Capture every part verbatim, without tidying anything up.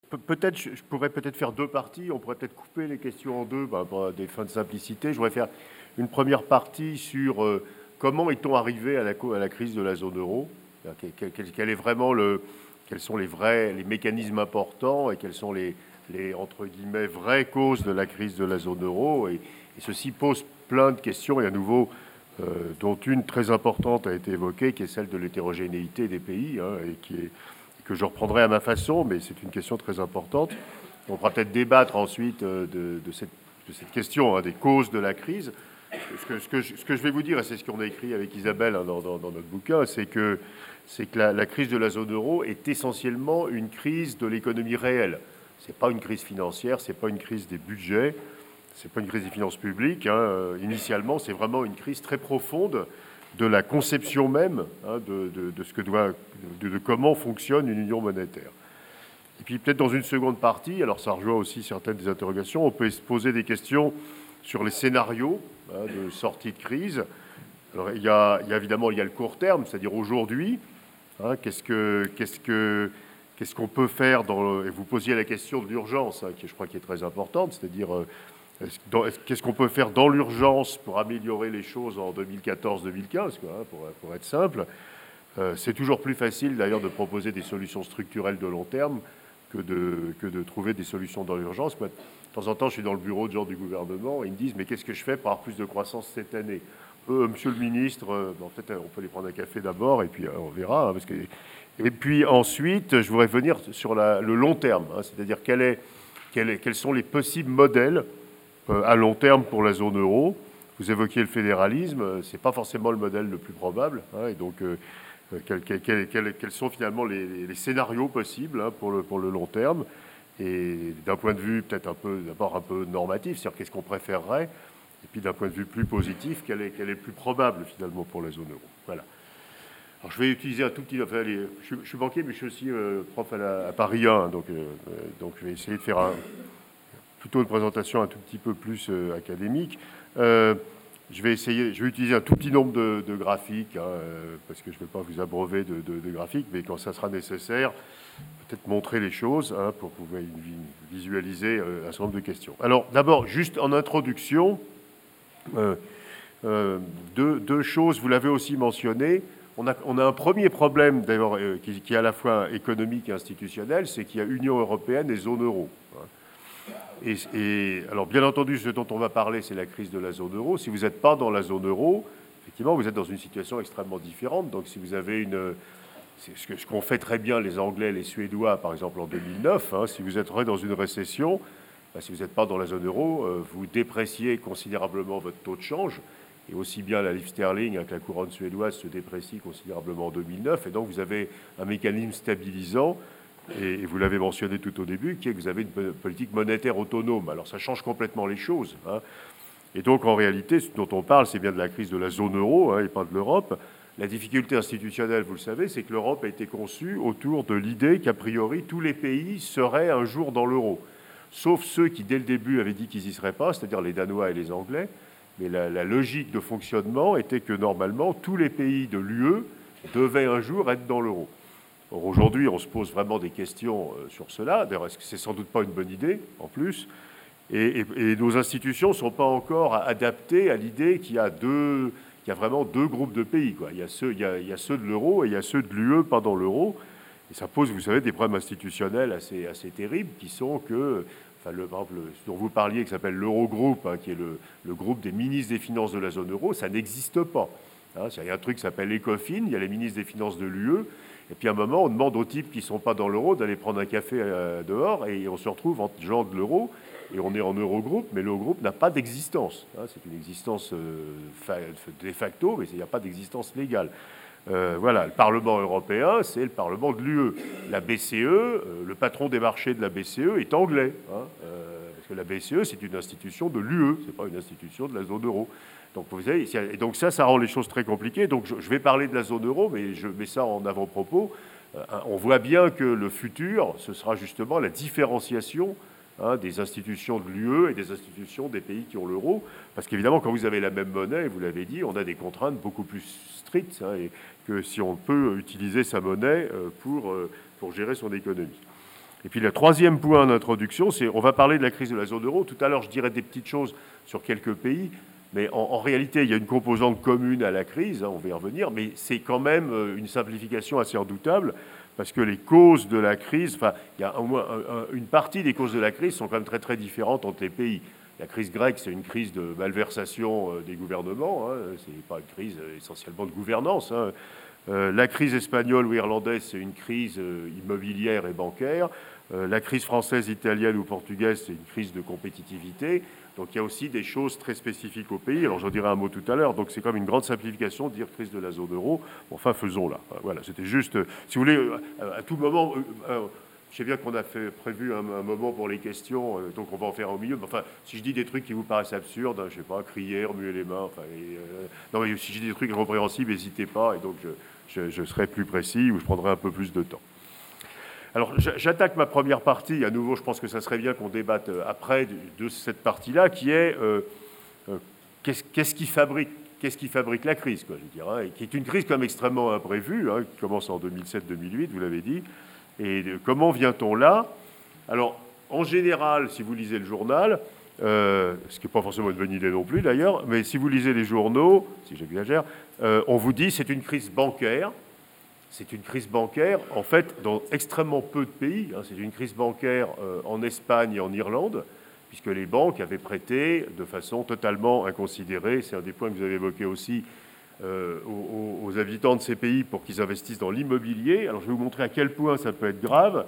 peut-être, je pourrais peut-être faire deux parties. On pourrait peut-être couper les questions en deux, bah, pour des fins de simplicité. Je voudrais faire une première partie sur euh, comment est-on arrivé à la, à la crise de la zone euro. Quel, quel, quel est vraiment le, quels sont les vrais, les mécanismes importants et quelles sont les, les entre guillemets vraies causes de la crise de la zone euro. Et, et ceci pose plein de questions. Et à nouveau, euh, dont une très importante a été évoquée, qui est celle de l'hétérogénéité des pays, hein, et qui est que je reprendrai à ma façon, mais c'est une question très importante. On pourra peut-être débattre ensuite de, de, cette, de cette question, hein, des causes de la crise. Ce que, ce que, je, ce que je vais vous dire, et c'est ce qu'on a écrit avec Isabelle, hein, dans, dans, dans notre bouquin, c'est que, c'est que la, la crise de la zone euro est essentiellement une crise de l'économie réelle. Ce n'est pas une crise financière, ce n'est pas une crise des budgets, ce n'est pas une crise des finances publiques. Hein. Initialement, c'est vraiment une crise très profonde de la conception même, hein, de, de, de, ce que doit, de, de comment fonctionne une union monétaire. Et puis peut-être dans une seconde partie, alors ça rejoint aussi certaines des interrogations, on peut se poser des questions sur les scénarios, hein, de sortie de crise. Alors il y a, il y a évidemment il y a le court terme, c'est-à-dire aujourd'hui, hein, qu'est-ce que, qu'est-ce que, qu'est-ce qu'on peut faire dans, et vous posiez la question de l'urgence, hein, qui je crois qui est très importante, c'est-à-dire euh, qu'est-ce qu'on peut faire dans l'urgence pour améliorer les choses en deux mille quatorze deux mille quinze, quoi, hein, pour, pour être simple. Euh, c'est toujours plus facile d'ailleurs de proposer des solutions structurelles de long terme que de, que de trouver des solutions dans l'urgence. Moi, de temps en temps, je suis dans le bureau de gens du gouvernement et ils me disent « mais qu'est-ce que je fais pour avoir plus de croissance cette année ?» euh, Monsieur le ministre, euh, bon, peut-être on peut les prendre un café d'abord et puis euh, on verra. Hein, parce que... Et puis ensuite, je voudrais venir sur la, le long terme, hein, c'est-à-dire quel est, quel est, quels sont les possibles modèles à long terme pour la zone euro. Vous évoquiez le fédéralisme, ce n'est pas forcément le modèle le plus probable. Hein, et donc, euh, quels, quels, quels, quels sont finalement les, les scénarios possibles, hein, pour, le, pour le long terme? Et d'un point de vue peut-être un peu, d'abord un peu normatif, c'est-à-dire qu'est-ce qu'on préférerait? Et puis d'un point de vue plus positif, quel est, quel est le plus probable finalement pour la zone euro? Voilà. Alors, je vais utiliser un tout petit... Enfin, allez, je, je suis banquier, mais je suis aussi euh, prof à, la, à Paris un, donc, euh, donc je vais essayer de faire un... plutôt une présentation un tout petit peu plus euh, académique. Euh, je vais essayer, je vais utiliser un tout petit nombre de, de graphiques, hein, euh, parce que je ne vais pas vous abreuver de, de, de graphiques, mais quand ça sera nécessaire, peut-être montrer les choses, hein, pour pouvoir visualiser euh, un certain nombre de questions. Alors, d'abord, juste en introduction, euh, euh, deux, deux choses, vous l'avez aussi mentionné. On a, on a un premier problème, d'ailleurs, euh, qui, qui est à la fois économique et institutionnel, c'est qu'il y a Union européenne et zone euro. Hein. Et, et alors, bien entendu, ce dont on va parler, c'est la crise de la zone euro. Si vous n'êtes pas dans la zone euro, effectivement, vous êtes dans une situation extrêmement différente. Donc, si vous avez une... C'est ce qu'ont fait très bien les Anglais, les Suédois, par exemple, en deux mille neuf. Hein, si vous êtes dans une récession, ben, si vous n'êtes pas dans la zone euro, euh, vous dépréciez considérablement votre taux de change. Et aussi bien la livre sterling avec la couronne suédoise se déprécie considérablement en deux mille neuf. Et donc, vous avez un mécanisme stabilisant. Et vous l'avez mentionné tout au début, qui est que vous avez une politique monétaire autonome. Alors ça change complètement les choses. Hein. Et donc en réalité, ce dont on parle, c'est bien de la crise de la zone euro, hein, et pas de l'Europe. La difficulté institutionnelle, vous le savez, c'est que l'Europe a été conçue autour de l'idée qu'a priori tous les pays seraient un jour dans l'euro. Sauf ceux qui, dès le début, avaient dit qu'ils n'y seraient pas, c'est-à-dire les Danois et les Anglais. Mais la, la logique de fonctionnement était que normalement, tous les pays de l'U E devaient un jour être dans l'euro. Or, aujourd'hui, on se pose vraiment des questions sur cela. D'ailleurs, est-ce que c'est sans doute pas une bonne idée, en plus? Et, et, et nos institutions ne sont pas encore adaptées à l'idée qu'il y a deux, qu'il y a vraiment deux groupes de pays, quoi. Il y a ceux, il y a, il y a ceux de l'euro et il y a ceux de l'U E pas dans l'euro. Et ça pose, vous savez, des problèmes institutionnels assez, assez terribles, qui sont que, enfin, le, par exemple, ce dont vous parliez, qui s'appelle l'Eurogroupe, hein, qui est le, le groupe des ministres des Finances de la zone euro, ça n'existe pas. Hein, il y a un truc qui s'appelle l'ECOFIN, il y a les ministres des Finances de l'U E. Et puis à un moment, on demande aux types qui ne sont pas dans l'euro d'aller prendre un café euh, dehors, et on se retrouve entre gens de l'euro, et on est en Eurogroupe, mais l'Eurogroupe n'a pas d'existence. Hein, c'est une existence euh, de facto, mais il n'y a pas d'existence légale. Euh, voilà, le Parlement européen, c'est le Parlement de l'U E. La B C E, euh, le patron des marchés de la B C E est anglais, hein, euh, parce que la B C E, c'est une institution de l'U E, ce n'est pas une institution de la zone euro. Donc, vous savez, et donc ça, ça rend les choses très compliquées. Donc je vais parler de la zone euro, mais je mets ça en avant-propos. Euh, on voit bien que le futur, ce sera justement la différenciation, hein, des institutions de l'U E et des institutions des pays qui ont l'euro. Parce qu'évidemment, quand vous avez la même monnaie, vous l'avez dit, on a des contraintes beaucoup plus strictes, hein, et que si on peut utiliser sa monnaie euh, pour, euh, pour gérer son économie. Et puis le troisième point d'introduction, c'est on va parler de la crise de la zone euro. Tout à l'heure, je dirais des petites choses sur quelques pays, mais en, en réalité, il y a une composante commune à la crise, hein, on va y revenir, mais c'est quand même une simplification assez redoutable, parce que les causes de la crise, enfin, il y a au moins un, un, une partie des causes de la crise sont quand même très très différentes entre les pays. La crise grecque, c'est une crise de malversation des gouvernements, hein, c'est pas une crise essentiellement de gouvernance, hein. Euh, la crise espagnole ou irlandaise, c'est une crise euh, immobilière et bancaire. Euh, la crise française, italienne ou portugaise, c'est une crise de compétitivité. Donc il y a aussi des choses très spécifiques au pays. Alors j'en dirai un mot tout à l'heure. Donc c'est comme une grande simplification de dire crise de la zone euro. Enfin, faisons-la. Voilà, c'était juste, euh, si vous voulez, euh, à tout moment... Euh, euh, je sais bien qu'on a fait, prévu un, un moment pour les questions, euh, donc on va en faire au milieu. Mais enfin, si je dis des trucs qui vous paraissent absurdes, hein, je ne sais pas, crier, remuer les mains, enfin, et, euh, non, mais si je dis des trucs incompréhensibles, n'hésitez pas, et donc je, je, je serai plus précis ou je prendrai un peu plus de temps. Alors, j'attaque ma première partie. À nouveau, je pense que ça serait bien qu'on débatte après de, de cette partie-là, qui est euh, euh, qu'est-ce, qu'est-ce qui fabrique Qu'est-ce qui fabrique la crise, quoi, je dirais, et qui est une crise comme extrêmement imprévue, hein, qui commence en deux mille sept deux mille huit, vous l'avez dit. Et comment vient-on là? Alors, en général, si vous lisez le journal, euh, ce qui n'est pas forcément une bonne idée non plus d'ailleurs, mais si vous lisez les journaux, si j'exagère, euh, on vous dit c'est une crise bancaire. C'est une crise bancaire, en fait, dans extrêmement peu de pays. Hein, c'est une crise bancaire euh, en Espagne et en Irlande, puisque les banques avaient prêté de façon totalement inconsidérée. C'est un des points que vous avez évoqué aussi. Euh, aux, aux habitants de ces pays pour qu'ils investissent dans l'immobilier. Alors, je vais vous montrer à quel point ça peut être grave.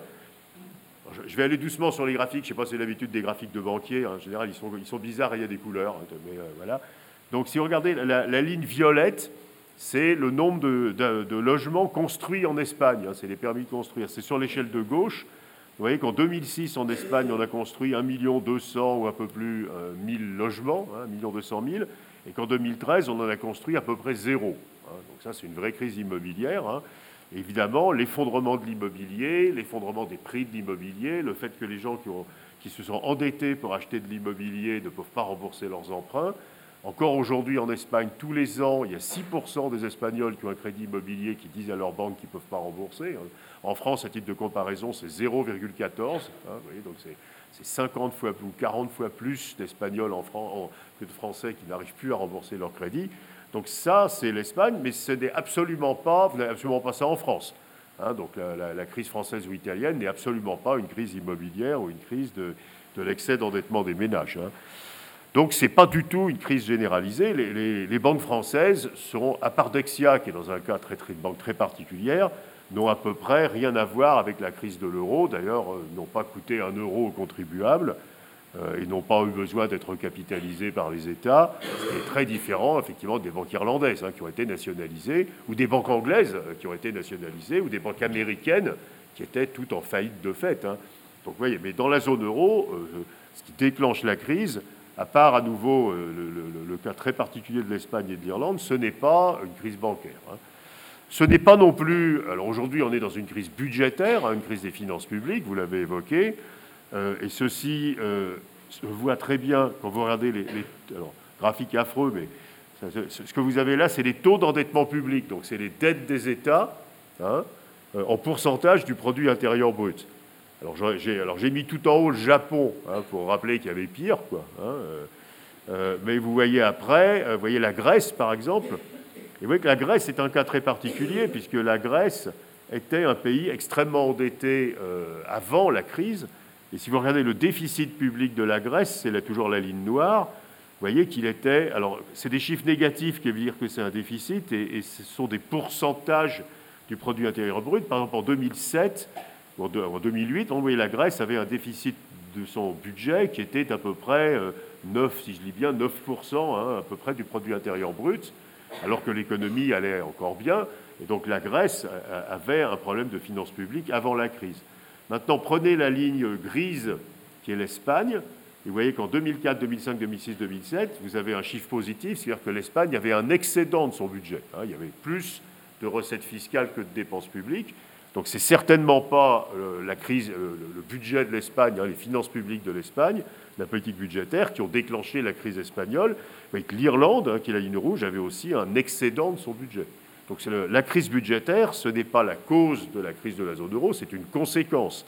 Alors, je vais aller doucement sur les graphiques. Je ne sais pas si c'est l'habitude des graphiques de banquiers. En général, ils sont, ils sont bizarres et il y a des couleurs. Mais, euh, voilà. Donc, si vous regardez la, la ligne violette, c'est le nombre de, de, de logements construits en Espagne. Hein, c'est les permis de construire. C'est sur l'échelle de gauche. Vous voyez qu'en deux mille six, en Espagne, on a construit un million deux cents ou un peu plus euh, mille logements, hein, un million deux cent mille. Et qu'en deux mille treize, on en a construit à peu près zéro. Hein. Donc ça, c'est une vraie crise immobilière. Hein. Évidemment, l'effondrement de l'immobilier, l'effondrement des prix de l'immobilier, le fait que les gens qui, ont, qui se sont endettés pour acheter de l'immobilier ne peuvent pas rembourser leurs emprunts. Encore aujourd'hui, en Espagne, tous les ans, il y a six pour cent des Espagnols qui ont un crédit immobilier qui disent à leur banque qu'ils ne peuvent pas rembourser. En France, à titre de comparaison, c'est zéro virgule quatorze. Hein, vous voyez, donc c'est... C'est cinquante fois ou quarante fois plus d'Espagnols en France, que de Français qui n'arrivent plus à rembourser leur crédit. Donc ça, c'est l'Espagne, mais ce n'est absolument pas, vous n'avez absolument pas ça en France. Hein, donc la, la, la crise française ou italienne n'est absolument pas une crise immobilière ou une crise de, de l'excès d'endettement des ménages. Hein. Donc ce n'est pas du tout une crise généralisée. Les, les, les banques françaises seront, à part Dexia, qui est dans un cas très, très, de banque très particulière, n'ont à peu près rien à voir avec la crise de l'euro. D'ailleurs, euh, n'ont pas coûté un euro aux contribuables euh, et n'ont pas eu besoin d'être capitalisés par les États. C'est très différent, effectivement, des banques irlandaises hein, qui ont été nationalisées, ou des banques anglaises euh, qui ont été nationalisées, ou des banques américaines qui étaient toutes en faillite de fait. Hein. Donc, vous voyez, mais dans la zone euro, euh, ce qui déclenche la crise, à part à nouveau euh, le, le, le cas très particulier de l'Espagne et de l'Irlande, ce n'est pas une crise bancaire. Hein. Ce n'est pas non plus... Alors aujourd'hui, on est dans une crise budgétaire, hein, une crise des finances publiques, vous l'avez évoqué, euh, et ceci euh, se voit très bien quand vous regardez les... les alors, graphique affreux, mais ça, ce que vous avez là, c'est les taux d'endettement public, donc c'est les dettes des États, hein, euh, en pourcentage du produit intérieur brut. Alors j'ai, alors j'ai mis tout en haut le Japon, hein, pour rappeler qu'il y avait pire, quoi. Hein, euh, euh, mais vous voyez après, euh, vous voyez la Grèce, par exemple. Et vous voyez que la Grèce est un cas très particulier, puisque la Grèce était un pays extrêmement endetté euh, avant la crise. Et si vous regardez le déficit public de la Grèce, c'est là toujours la ligne noire, vous voyez qu'il était... Alors, c'est des chiffres négatifs qui veulent dire que c'est un déficit, et, et ce sont des pourcentages du produit intérieur brut. Par exemple, en deux mille sept, en deux mille huit, on voyait la Grèce avait un déficit de son budget qui était à peu près euh, neuf, si je lis bien, neuf pour cent, hein, à peu près du produit intérieur brut, alors que l'économie allait encore bien. Et donc la Grèce avait un problème de finances publiques avant la crise. Maintenant, prenez la ligne grise qui est l'Espagne, et vous voyez qu'en deux mille quatre, deux mille cinq, deux mille six, deux mille sept, vous avez un chiffre positif, c'est-à-dire que l'Espagne avait un excédent de son budget. Hein, il y avait plus de recettes fiscales que de dépenses publiques. Donc c'est certainement pas euh, la crise, euh, le budget de l'Espagne, hein, les finances publiques de l'Espagne, la politique budgétaire, qui ont déclenché la crise espagnole. Mais que l'Irlande, hein, qui est la ligne rouge, avait aussi un excédent de son budget. Donc c'est le, la crise budgétaire, ce n'est pas la cause de la crise de la zone euro, c'est une conséquence.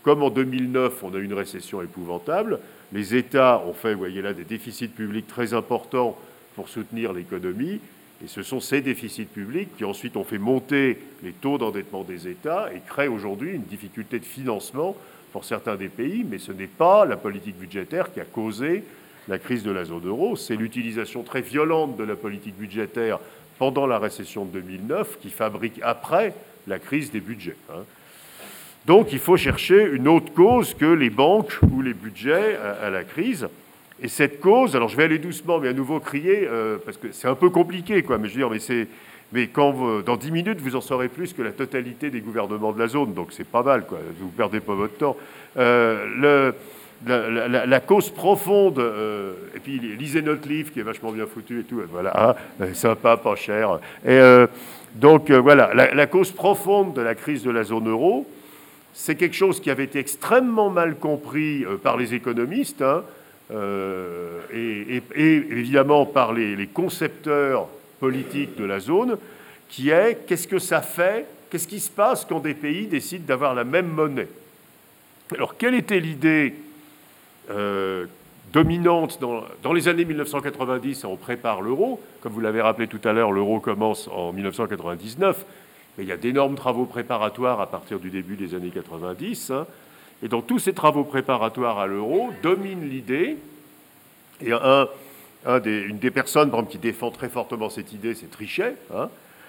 comme en deux mille neuf, on a eu une récession épouvantable, les États ont fait, vous voyez là, des déficits publics très importants pour soutenir l'économie, et ce sont ces déficits publics qui ensuite ont fait monter les taux d'endettement des États et créent aujourd'hui une difficulté de financement pour certains des pays, mais ce n'est pas la politique budgétaire qui a causé la crise de la zone euro, c'est l'utilisation très violente de la politique budgétaire pendant la récession de deux mille neuf qui fabrique après la crise des budgets. Hein. Donc il faut chercher une autre cause que les banques ou les budgets à, à la crise. Et cette cause, alors je vais aller doucement, mais à nouveau crier, euh, parce que c'est un peu compliqué, quoi, mais je veux dire, mais c'est... Mais quand vous, dans dix minutes, vous en saurez plus que la totalité des gouvernements de la zone, donc c'est pas mal, quoi. Vous ne perdez pas votre temps. Euh, le, la, la, la cause profonde, euh, et puis lisez notre livre qui est vachement bien foutu et tout, voilà, hein, sympa, pas cher. Et euh, donc euh, voilà, la, la cause profonde de la crise de la zone euro, c'est quelque chose qui avait été extrêmement mal compris euh, par les économistes, hein, euh, et, et, et évidemment par les, les concepteurs politique de la zone, qui est qu'est-ce que ça fait, qu'est-ce qui se passe quand des pays décident d'avoir la même monnaie. Alors, quelle était l'idée euh, dominante dans, dans les années mille neuf cent quatre-vingt-dix, on prépare l'euro, comme vous l'avez rappelé tout à l'heure, l'euro commence en mille neuf cent quatre-vingt-dix-neuf, mais il y a d'énormes travaux préparatoires à partir du début des années quatre-vingt-dix, hein, et dans tous ces travaux préparatoires à l'euro, domine l'idée, et un... Un des, une des personnes, par exemple, qui défend très fortement cette idée, c'est Trichet, hein,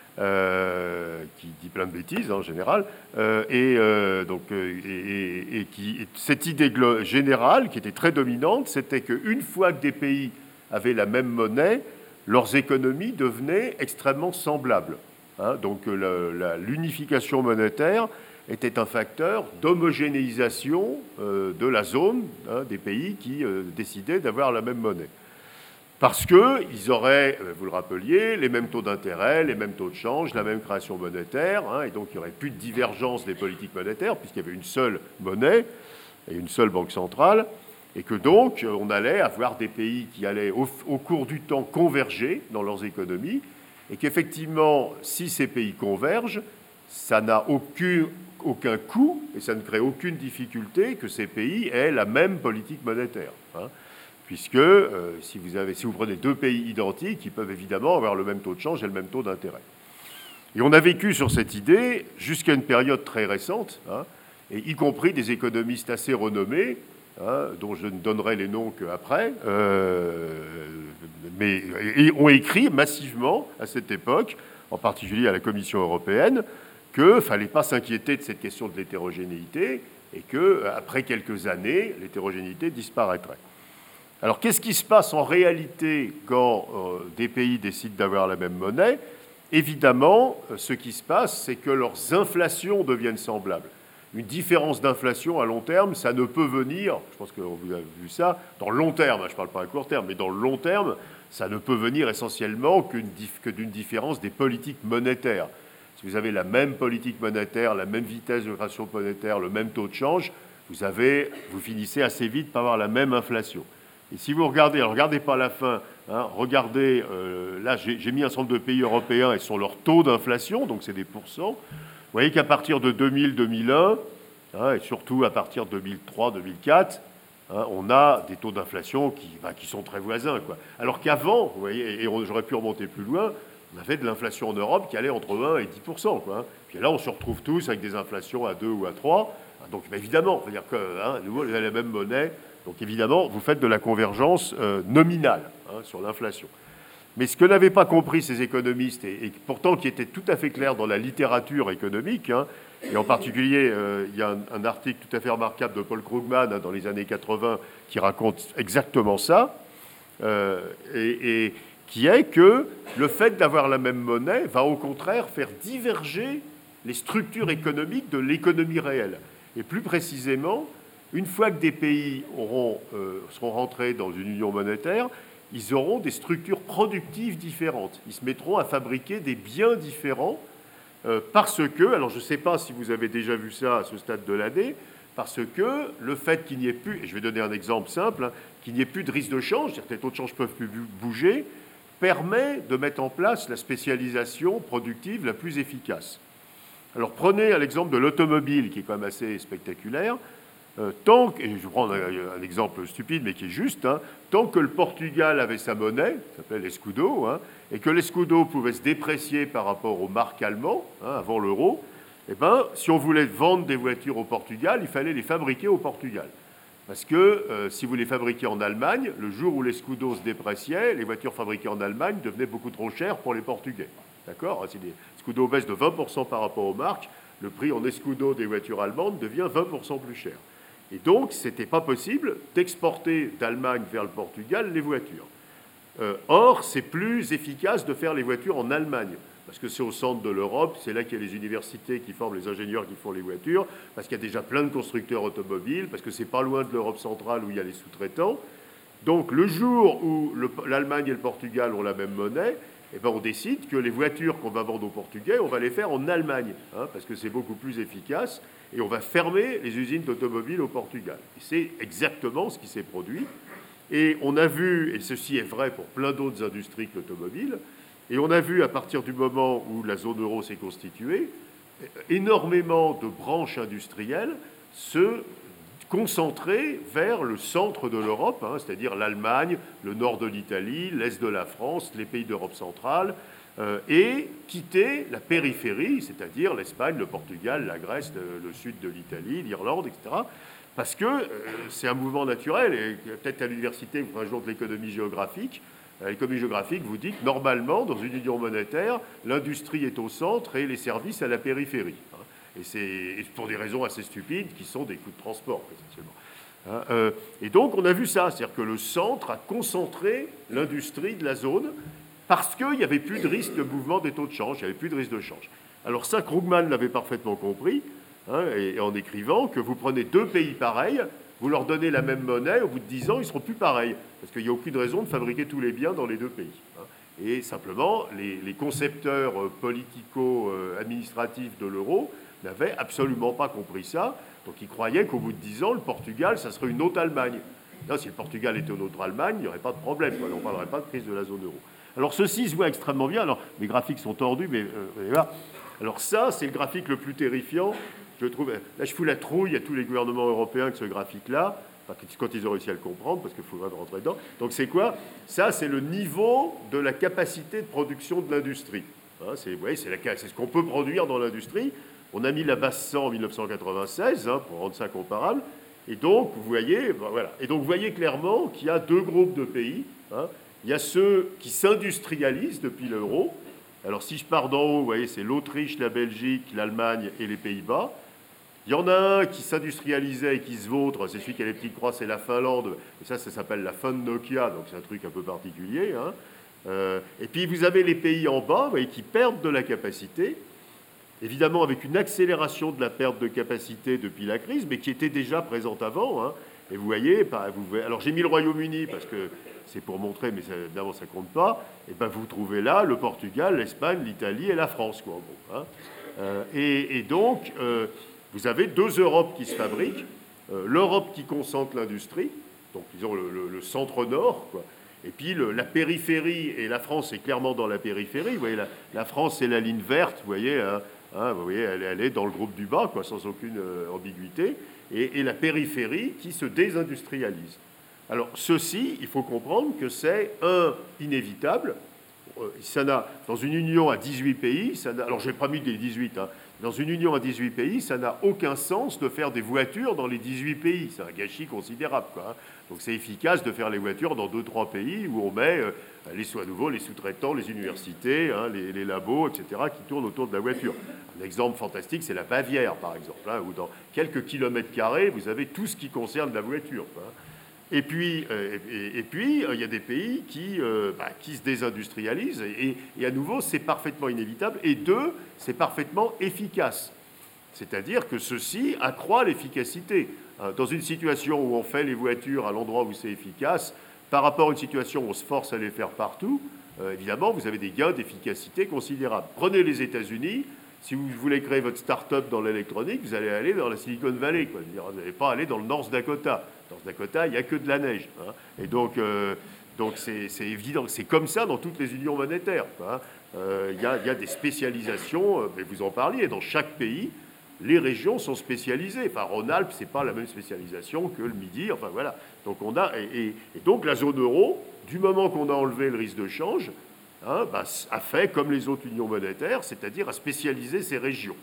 euh, qui dit plein de bêtises en général, euh, et, euh, donc, et, et, et qui, et cette idée générale, qui était très dominante, c'était qu'une fois que des pays avaient la même monnaie, leurs économies devenaient extrêmement semblables. Hein, donc l'unification monétaire était un facteur d'homogénéisation euh, de la zone, hein, des pays qui euh, décidaient d'avoir la même monnaie. Parce qu'ils auraient, vous le rappeliez, les mêmes taux d'intérêt, les mêmes taux de change, la même création monétaire, hein, et donc il n'y aurait plus de divergence des politiques monétaires, puisqu'il y avait une seule monnaie et une seule banque centrale, et que donc on allait avoir des pays qui allaient au, au cours du temps converger dans leurs économies, et qu'effectivement, si ces pays convergent, ça n'a aucun, aucun coût, et ça ne crée aucune difficulté que ces pays aient la même politique monétaire. Hein. Puisque euh, si, vous avez, si vous prenez deux pays identiques, ils peuvent évidemment avoir le même taux de change et le même taux d'intérêt. Et on a vécu sur cette idée jusqu'à une période très récente, hein, et y compris des économistes assez renommés, hein, dont je ne donnerai les noms qu'après, euh, mais et ont écrit massivement à cette époque, en particulier à la Commission européenne, qu'il ne fallait pas s'inquiéter de cette question de l'hétérogénéité et qu'après quelques années, l'hétérogénéité disparaîtrait. Alors, qu'est-ce qui se passe en réalité quand euh, des pays décident d'avoir la même monnaie? Évidemment, ce qui se passe, c'est que leurs inflations deviennent semblables. Une différence d'inflation à long terme, ça ne peut venir, je pense que vous avez vu ça, dans le long terme, je ne parle pas à court terme, mais dans le long terme, ça ne peut venir essentiellement qu'une, que d'une différence des politiques monétaires. Si vous avez la même politique monétaire, la même vitesse de création monétaire, le même taux de change, vous, avez, vous finissez assez vite par avoir la même inflation. Et si vous regardez, alors regardez pas la fin, hein, regardez, euh, là j'ai, j'ai mis un certain nombre de pays européens et sur leur taux d'inflation, donc c'est des pourcents. Vous voyez qu'à partir de deux mille deux mille un, hein, et surtout à partir de deux mille trois deux mille quatre, hein, on a des taux d'inflation qui, bah, qui sont très voisins, quoi. Alors qu'avant, vous voyez, et on, j'aurais pu remonter plus loin, on avait de l'inflation en Europe qui allait entre un et dix pour cent, quoi. Puis là, on se retrouve tous avec des inflations à deux ou à trois. Donc bah, évidemment, c'est-à-dire que hein, nous, on a la même monnaie. Donc évidemment, vous faites de la convergence euh, nominale hein, sur l'inflation. Mais ce que n'avaient pas compris ces économistes, et, et pourtant qui était tout à fait clair dans la littérature économique, hein, et en particulier, euh, il y a un, un article tout à fait remarquable de Paul Krugman hein, dans les années quatre-vingts qui raconte exactement ça, euh, et, et qui est que le fait d'avoir la même monnaie va au contraire faire diverger les structures économiques de l'économie réelle. Et plus précisément, une fois que des pays auront, euh, seront rentrés dans une union monétaire, ils auront des structures productives différentes. Ils se mettront à fabriquer des biens différents euh, parce que, alors je ne sais pas si vous avez déjà vu ça à ce stade de l'année, parce que le fait qu'il n'y ait plus, et je vais donner un exemple simple, hein, qu'il n'y ait plus de risque de change, c'est-à-dire que les taux de change peuvent plus bouger, permet de mettre en place la spécialisation productive la plus efficace. Alors prenez l'exemple de l'automobile, qui est quand même assez spectaculaire. Euh, tant que, et je prends un, un exemple stupide, mais qui est juste, hein, tant que le Portugal avait sa monnaie, qui s'appelle l'escudo, hein, et que l'escudo pouvait se déprécier par rapport aux marques allemandes, hein, avant l'euro, eh ben, si on voulait vendre des voitures au Portugal, il fallait les fabriquer au Portugal. Parce que euh, si vous les fabriquiez en Allemagne, le jour où l'escudo se dépréciait, les voitures fabriquées en Allemagne devenaient beaucoup trop chères pour les Portugais. D'accord? Si les escudos baissent de vingt pour cent par rapport aux marques, le prix en escudo des voitures allemandes devient vingt pour cent plus cher. Et donc, ce n'était pas possible d'exporter d'Allemagne vers le Portugal les voitures. Euh, or, c'est plus efficace de faire les voitures en Allemagne, parce que c'est au centre de l'Europe, c'est là qu'il y a les universités qui forment les ingénieurs qui font les voitures, parce qu'il y a déjà plein de constructeurs automobiles, parce que c'est pas loin de l'Europe centrale où il y a les sous-traitants. Donc, le jour où l'Allemagne et le Portugal ont la même monnaie, eh ben, on décide que les voitures qu'on va vendre aux Portugais, on va les faire en Allemagne, hein, parce que c'est beaucoup plus efficace, et on va fermer les usines d'automobiles au Portugal. Et c'est exactement ce qui s'est produit. Et on a vu, et ceci est vrai pour plein d'autres industries que l'automobile, et on a vu à partir du moment où la zone euro s'est constituée, énormément de branches industrielles se concentrer vers le centre de l'Europe, hein, c'est-à-dire l'Allemagne, le nord de l'Italie, l'est de la France, les pays d'Europe centrale, euh, et quitter la périphérie, c'est-à-dire l'Espagne, le Portugal, la Grèce, le, le sud de l'Italie, l'Irlande, et cetera. Parce que euh, c'est un mouvement naturel, et peut-être à l'université, vous ferez un jour de l'économie géographique. L'économie géographique vous dit que normalement, dans une union monétaire, l'industrie est au centre et les services à la périphérie. Et c'est pour des raisons assez stupides qui sont des coûts de transport, essentiellement. Hein, euh, et donc, on a vu ça, c'est-à-dire que le centre a concentré l'industrie de la zone parce qu'il n'y avait plus de risque de mouvement des taux de change, il n'y avait plus de risque de change. Alors ça, Krugman l'avait parfaitement compris, hein, et, et en écrivant que vous prenez deux pays pareils, vous leur donnez la même monnaie, au bout de dix ans, ils ne seront plus pareils, parce qu'il n'y a aucune raison de fabriquer tous les biens dans les deux pays. Hein. Et simplement, les, les concepteurs euh, politico-administratifs de l'euro n'avaient absolument pas compris ça. Donc ils croyaient qu'au bout de dix ans, le Portugal, ça serait une autre Allemagne. Là, si le Portugal était une autre Allemagne, il n'y aurait pas de problème. Quoi. On ne parlerait pas de crise de la zone euro. Alors ceci se voit extrêmement bien. Alors mes graphiques sont tordus, mais euh, voilà. Alors ça, c'est le graphique le plus terrifiant. Je trouve. Là, je fous la trouille à tous les gouvernements européens avec ce graphique-là, enfin, quand ils ont réussi à le comprendre, parce qu'il faudra rentrer dedans. Donc c'est quoi? Ça, c'est le niveau de la capacité de production de l'industrie. Hein, c'est, ouais, c'est, la, c'est ce qu'on peut produire dans l'industrie. On a mis la base cent en mille neuf cent quatre-vingt-seize, hein, pour rendre ça comparable. Et donc, vous voyez, ben, voilà. Et donc, vous voyez clairement qu'il y a deux groupes de pays. Hein. Il y a ceux qui s'industrialisent depuis l'euro. Alors, si je pars d'en haut, vous voyez, c'est l'Autriche, la Belgique, l'Allemagne et les Pays-Bas. Il y en a un qui s'industrialisait et qui se vautre, c'est celui qui a les petites croix, c'est la Finlande. Et ça, ça s'appelle la fin de Nokia, donc c'est un truc un peu particulier. Hein. Euh, et puis, vous avez les pays en bas, vous voyez, qui perdent de la capacité. Évidemment avec une accélération de la perte de capacité depuis la crise, mais qui était déjà présente avant. Hein. Et vous voyez, vous voyez, alors j'ai mis le Royaume-Uni parce que c'est pour montrer, mais ça, évidemment ça ne compte pas. Et ben vous trouvez là le Portugal, l'Espagne, l'Italie et la France, quoi, en gros, hein. euh, et, et donc, euh, vous avez deux Europes qui se fabriquent. Euh, L'Europe qui concentre l'industrie, donc disons le, le, le centre-nord, quoi. Et puis le, la périphérie, et la France est clairement dans la périphérie. Vous voyez, la, la France, c'est la ligne verte, vous voyez. Hein. Hein, vous voyez, elle, elle est dans le groupe du bas, quoi, sans aucune euh, ambiguïté, et, et la périphérie qui se désindustrialise. Alors, ceci, il faut comprendre que c'est, un, inévitable. Euh, ça n'a, dans une union à dix-huit pays, ça n'a, alors je n'ai pas mis des dix-huit, hein, dans une union à dix-huit pays, ça n'a aucun sens de faire des voitures dans les dix-huit pays. C'est un gâchis considérable, quoi, hein. Donc c'est efficace de faire les voitures dans deux trois pays où on met euh, les, à nouveau les sous-traitants, les universités, hein, les, les labos, et cetera, qui tournent autour de la voiture. Un exemple fantastique, c'est la Bavière, par exemple, hein, où dans quelques kilomètres carrés, vous avez tout ce qui concerne la voiture, quoi. Et puis, euh, et, et puis, euh, il y a des pays qui, euh, bah, qui se désindustrialisent. Et, et à nouveau, c'est parfaitement inévitable. Et deux, c'est parfaitement efficace. C'est-à-dire que ceci accroît l'efficacité. Dans une situation où on fait les voitures à l'endroit où c'est efficace, par rapport à une situation où on se force à les faire partout, euh, évidemment, vous avez des gains d'efficacité considérables. Prenez les États-Unis. Si vous voulez créer votre start-up dans l'électronique, vous allez aller dans la Silicon Valley, quoi. Dire, vous n'allez pas aller dans le North Dakota. Dans le Dakota, il n'y a que de la neige. Hein. Et donc, euh, donc c'est, c'est évident. C'est comme ça dans toutes les unions monétaires, quoi. Hein. Euh, il y a, il y a des spécialisations, mais vous en parliez, dans chaque pays. les régions sont spécialisées. Enfin, Rhône-Alpes, c'est pas la même spécialisation que le Midi. Enfin, voilà. Donc, on a, et, et, et donc, la zone euro, du moment qu'on a enlevé le risque de change, hein, bah, a fait comme les autres unions monétaires, c'est-à-dire a spécialisé ces régions.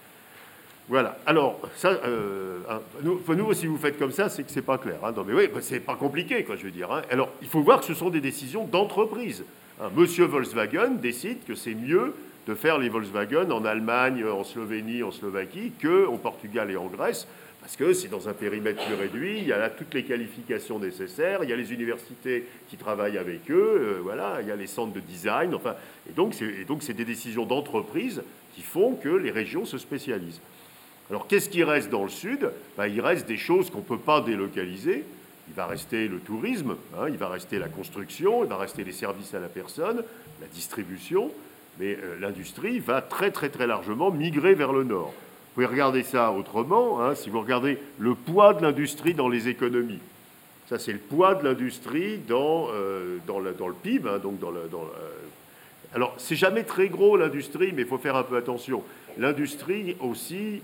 Voilà. Alors, ça, euh, hein, nous, nous, si vous faites comme ça, c'est que c'est pas clair. Hein. Non, mais oui, bah, c'est pas compliqué, quoi, je veux dire. Hein. Alors, il faut voir que ce sont des décisions d'entreprise. Hein. Monsieur Volkswagen décide que c'est mieux de faire les Volkswagen en Allemagne, en Slovénie, en Slovaquie, qu'au Portugal et en Grèce, parce que c'est dans un périmètre plus réduit, il y a là toutes les qualifications nécessaires, il y a les universités qui travaillent avec eux, euh, voilà, il y a les centres de design, enfin, et donc c'est, et donc c'est des décisions d'entreprise qui font que les régions se spécialisent. Alors qu'est-ce qui reste dans le sud? Ben, il reste des choses qu'on ne peut pas délocaliser. Il va rester le tourisme, hein, il va rester la construction, il va rester les services à la personne, la distribution, mais euh, l'industrie va très très très largement migrer vers le nord. Vous pouvez regarder ça autrement, hein, si vous regardez le poids de l'industrie dans les économies. Ça, c'est le poids de l'industrie dans, euh, dans, le, dans le P I B. Hein, donc dans le, dans le, euh... Alors, c'est jamais très gros l'industrie, mais il faut faire un peu attention. L'industrie aussi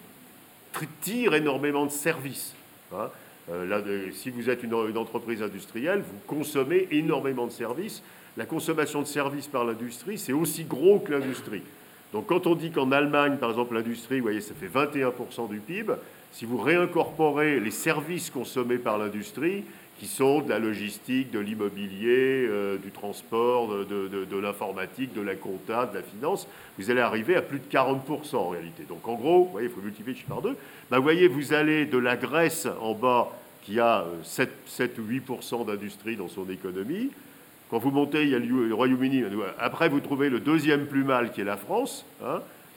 tire énormément de services. Hein. Euh, là, de, si vous êtes une, une entreprise industrielle, vous consommez énormément de services. La consommation de services par l'industrie, c'est aussi gros que l'industrie. Donc quand on dit qu'en Allemagne, par exemple, l'industrie, vous voyez, ça fait vingt et un pour cent du P I B, si vous réincorporez les services consommés par l'industrie, qui sont de la logistique, de l'immobilier, euh, du transport, de, de, de, de l'informatique, de la compta, de la finance, vous allez arriver à plus de quarante pour cent en réalité. Donc en gros, vous voyez, il faut multiplier par deux. Ben, vous voyez, vous allez de la Grèce en bas, qui a sept ou huit pour cent d'industrie dans son économie. Quand vous montez, il y a le Royaume-Uni. Après, vous trouvez le deuxième plus mal, qui est la France. Hein.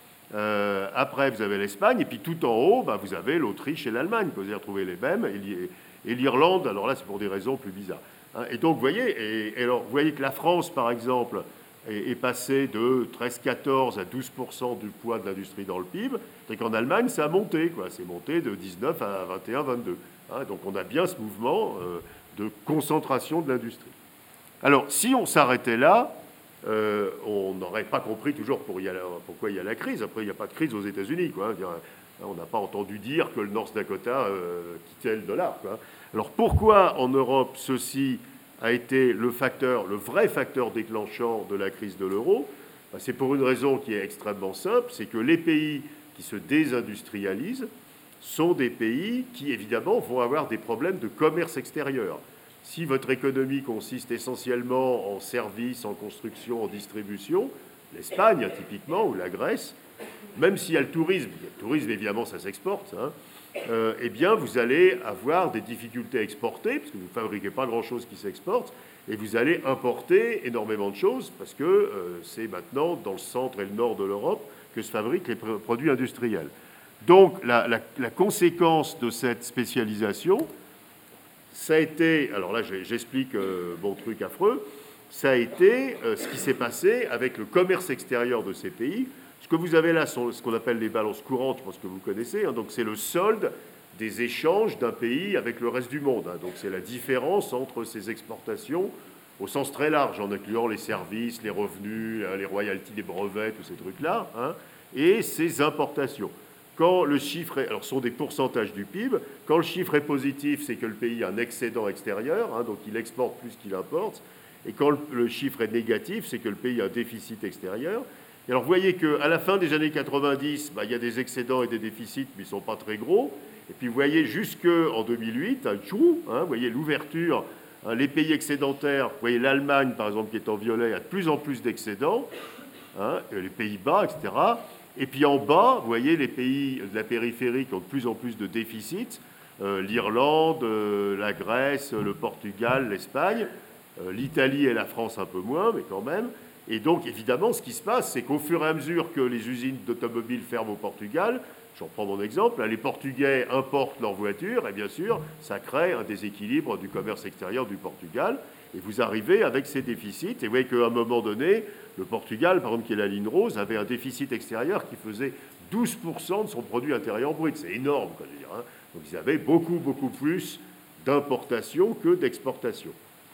Euh, après, vous avez l'Espagne. Et puis tout en haut, ben, vous avez l'Autriche et l'Allemagne. Vous allez retrouver les mêmes. Et l'Irlande, alors là, c'est pour des raisons plus bizarres. Hein. Et donc, vous voyez, et, et alors, vous voyez que la France, par exemple, est, est passée de treize quatorze à douze pour cent du poids de l'industrie dans le P I B. Et qu'en Allemagne, ça a monté. C'est monté de dix-neuf à vingt et un, vingt-deux. Hein. Donc, on a bien ce mouvement euh, de concentration de l'industrie. Alors, si on s'arrêtait là, euh, on n'aurait pas compris toujours pour y aller, pourquoi il y a la crise. Après, il n'y a pas de crise aux États-Unis, quoi. On n'a pas entendu dire que le North Dakota euh, quittait le dollar, quoi. Alors, pourquoi en Europe, ceci a été le facteur, le vrai facteur déclenchant de la crise de l'euro? Ben, c'est pour une raison qui est extrêmement simple, c'est que les pays qui se désindustrialisent sont des pays qui, évidemment, vont avoir des problèmes de commerce extérieur. Si votre économie consiste essentiellement en services, en construction, en distribution, l'Espagne, typiquement, ou la Grèce, même s'il y a le tourisme, le tourisme, évidemment, ça s'exporte, hein, euh, eh bien, vous allez avoir des difficultés à exporter, parce que vous ne fabriquez pas grand-chose qui s'exporte, et vous allez importer énormément de choses, parce que euh, c'est maintenant dans le centre et le nord de l'Europe que se fabriquent les produits industriels. Donc, la, la, la conséquence de cette spécialisation, ça a été, alors là j'explique euh, mon truc affreux, ça a été euh, ce qui s'est passé avec le commerce extérieur de ces pays. Ce que vous avez là sont ce qu'on appelle les balances courantes, je pense que vous connaissez, hein, donc c'est le solde des échanges d'un pays avec le reste du monde. Hein, donc c'est la différence entre ces exportations au sens très large, en incluant les services, les revenus, les royalties des brevets, tous ces trucs-là, hein, et ces importations. Quand le chiffre est, alors ce sont des pourcentages du P I B, quand le chiffre est positif, c'est que le pays a un excédent extérieur, hein, donc il exporte plus qu'il importe, et quand le, le chiffre est négatif, c'est que le pays a un déficit extérieur. Et alors vous voyez qu'à la fin des années quatre-vingt-dix, bah, il y a des excédents et des déficits, mais ils ne sont pas très gros. Et puis vous voyez jusqu'en deux mille huit, un chou, hein, vous voyez l'ouverture, hein, les pays excédentaires, vous voyez l'Allemagne par exemple qui est en violet, a de plus en plus d'excédents, hein, les Pays-Bas, et cetera. Et puis en bas, vous voyez les pays de la périphérie qui ont de plus en plus de déficits, euh, l'Irlande, euh, la Grèce, le Portugal, l'Espagne, euh, l'Italie et la France un peu moins, mais quand même. Et donc évidemment, ce qui se passe, c'est qu'au fur et à mesure que les usines d'automobiles ferment au Portugal, j'en prends mon exemple, les Portugais importent leurs voitures, et bien sûr, ça crée un déséquilibre du commerce extérieur du Portugal. Et vous arrivez avec ces déficits, et vous voyez qu'à un moment donné, le Portugal, par exemple, qui est la ligne rose, avait un déficit extérieur qui faisait douze pour cent de son produit intérieur brut. C'est énorme, quoi, je veux dire, hein. Donc ils avaient beaucoup, beaucoup plus d'importation que d'exportation.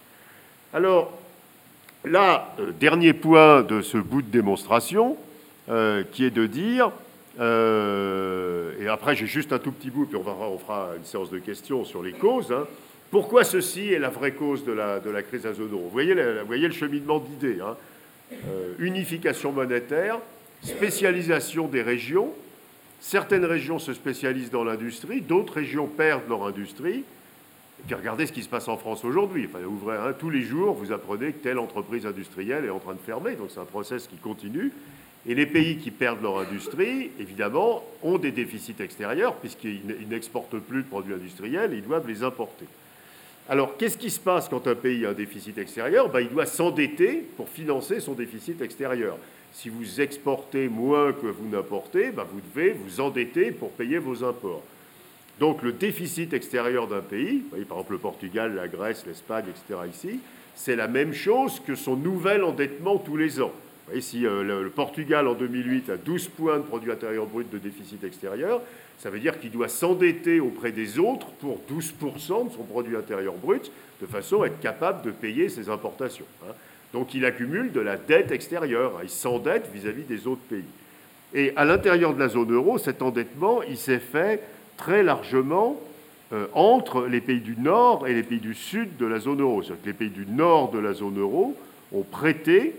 Alors, là, euh, dernier point de ce bout de démonstration, euh, qui est de dire, Euh, et après, j'ai juste un tout petit bout, puis on, va, on fera une séance de questions sur les causes. Hein. Pourquoi ceci est la vraie cause de la, de la crise de la zone euro? Vous voyez, vous voyez le cheminement d'idées. Hein. Euh, unification monétaire, spécialisation des régions. Certaines régions se spécialisent dans l'industrie, d'autres régions perdent leur industrie. Et puis regardez ce qui se passe en France aujourd'hui. Enfin, ouvrez, hein, tous les jours, vous apprenez que telle entreprise industrielle est en train de fermer, donc c'est un process qui continue. Et les pays qui perdent leur industrie, évidemment, ont des déficits extérieurs, puisqu'ils n'exportent plus de produits industriels, ils doivent les importer. Alors, qu'est-ce qui se passe quand un pays a un déficit extérieur? Ben, il doit s'endetter pour financer son déficit extérieur. Si vous exportez moins que vous n'importez, ben, vous devez vous endetter pour payer vos imports. Donc, le déficit extérieur d'un pays, vous voyez, par exemple le Portugal, la Grèce, l'Espagne, et cetera ici, c'est la même chose que son nouvel endettement tous les ans. Vous voyez, si euh, le, le Portugal, en deux mille huit, a douze points de produit intérieur brut de déficit extérieur, ça veut dire qu'il doit s'endetter auprès des autres pour douze pour cent de son produit intérieur brut, de façon à être capable de payer ses importations. Hein. Donc il accumule de la dette extérieure, hein. Il s'endette vis-à-vis des autres pays. Et à l'intérieur de la zone euro, cet endettement, il s'est fait très largement euh, entre les pays du Nord et les pays du Sud de la zone euro. C'est-à-dire que les pays du Nord de la zone euro ont prêté,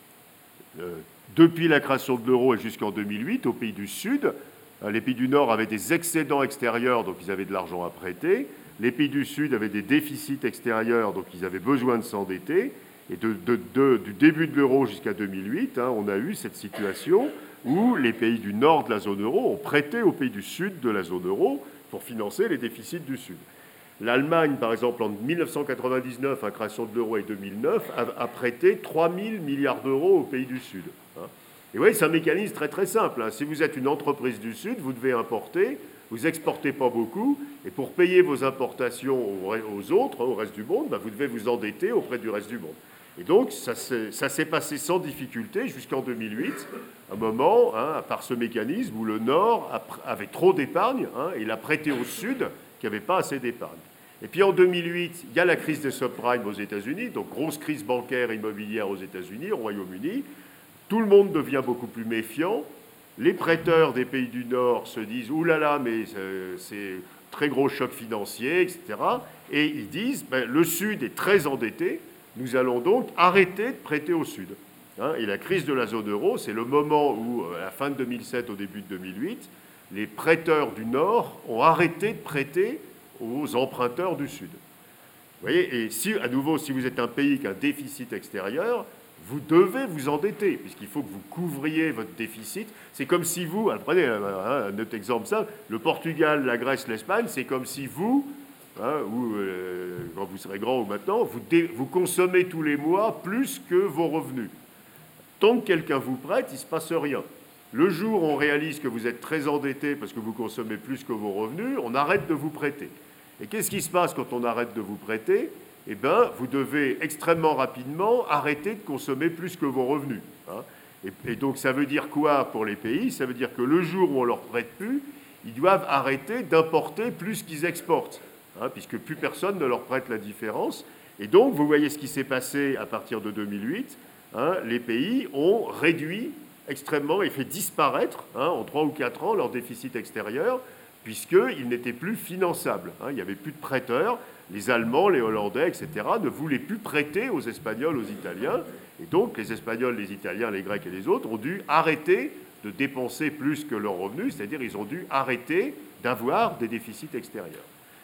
euh, depuis la création de l'euro et jusqu'en deux mille huit, aux pays du Sud. Les pays du Nord avaient des excédents extérieurs, donc ils avaient de l'argent à prêter. Les pays du Sud avaient des déficits extérieurs, donc ils avaient besoin de s'endetter. Et de, de, de, du début de l'euro jusqu'à deux mille huit, hein, on a eu cette situation où les pays du Nord de la zone euro ont prêté aux pays du Sud de la zone euro pour financer les déficits du Sud. L'Allemagne, par exemple, en mille neuf cent quatre-vingt-dix-neuf, à la création de l'euro et deux mille neuf, a, a prêté trois mille milliards d'euros aux pays du Sud. Hein. Et vous voyez, c'est un mécanisme très très simple. Hein. Si vous êtes une entreprise du Sud, vous devez importer, vous n'exportez pas beaucoup, et pour payer vos importations aux autres, au reste du monde, ben vous devez vous endetter auprès du reste du monde. Et donc, ça s'est passé sans difficulté jusqu'en deux mille huit, un moment, hein, par ce mécanisme où le Nord avait trop d'épargne, hein, et il a prêté au Sud qui n'avait pas assez d'épargne. Et puis en deux mille huit, il y a la crise des subprimes aux États-Unis, donc grosse crise bancaire et immobilière aux États-Unis, au Royaume-Uni. Tout le monde devient beaucoup plus méfiant. Les prêteurs des pays du Nord se disent « Ouh là là, mais c'est très gros choc financier, et cetera » Et ils disent ben, « Le Sud est très endetté, nous allons donc arrêter de prêter au Sud. Hein » Et la crise de la zone euro, c'est le moment où, à la fin de deux mille sept, au début de deux mille huit, les prêteurs du Nord ont arrêté de prêter aux emprunteurs du Sud. Vous voyez, et si, à nouveau, si vous êtes un pays qui a un déficit extérieur, vous devez vous endetter, puisqu'il faut que vous couvriez votre déficit. C'est comme si vous, alors prenez hein, un autre exemple simple, le Portugal, la Grèce, l'Espagne, c'est comme si vous, hein, ou euh, quand vous serez grand ou maintenant, vous, dé, vous consommez tous les mois plus que vos revenus. Tant que quelqu'un vous prête, il ne se passe rien. Le jour où on réalise que vous êtes très endetté parce que vous consommez plus que vos revenus, on arrête de vous prêter. Et qu'est-ce qui se passe quand on arrête de vous prêter ? Eh bien, vous devez extrêmement rapidement arrêter de consommer plus que vos revenus. Hein. Et, et donc, ça veut dire quoi pour les pays? Ça veut dire que le jour où on ne leur prête plus, ils doivent arrêter d'importer plus qu'ils exportent, hein, puisque plus personne ne leur prête la différence. Et donc, vous voyez ce qui s'est passé à partir de deux mille huit. Hein, les pays ont réduit extrêmement et fait disparaître, hein, en trois ou quatre ans, leur déficit extérieur, puisqu'ils n'étaient plus finançables. Hein, il n'y avait plus de prêteurs. Les Allemands, les Hollandais, et cetera, ne voulaient plus prêter aux Espagnols, aux Italiens. Et donc, les Espagnols, les Italiens, les Grecs et les autres ont dû arrêter de dépenser plus que leurs revenus, c'est-à-dire ils ont dû arrêter d'avoir des déficits extérieurs.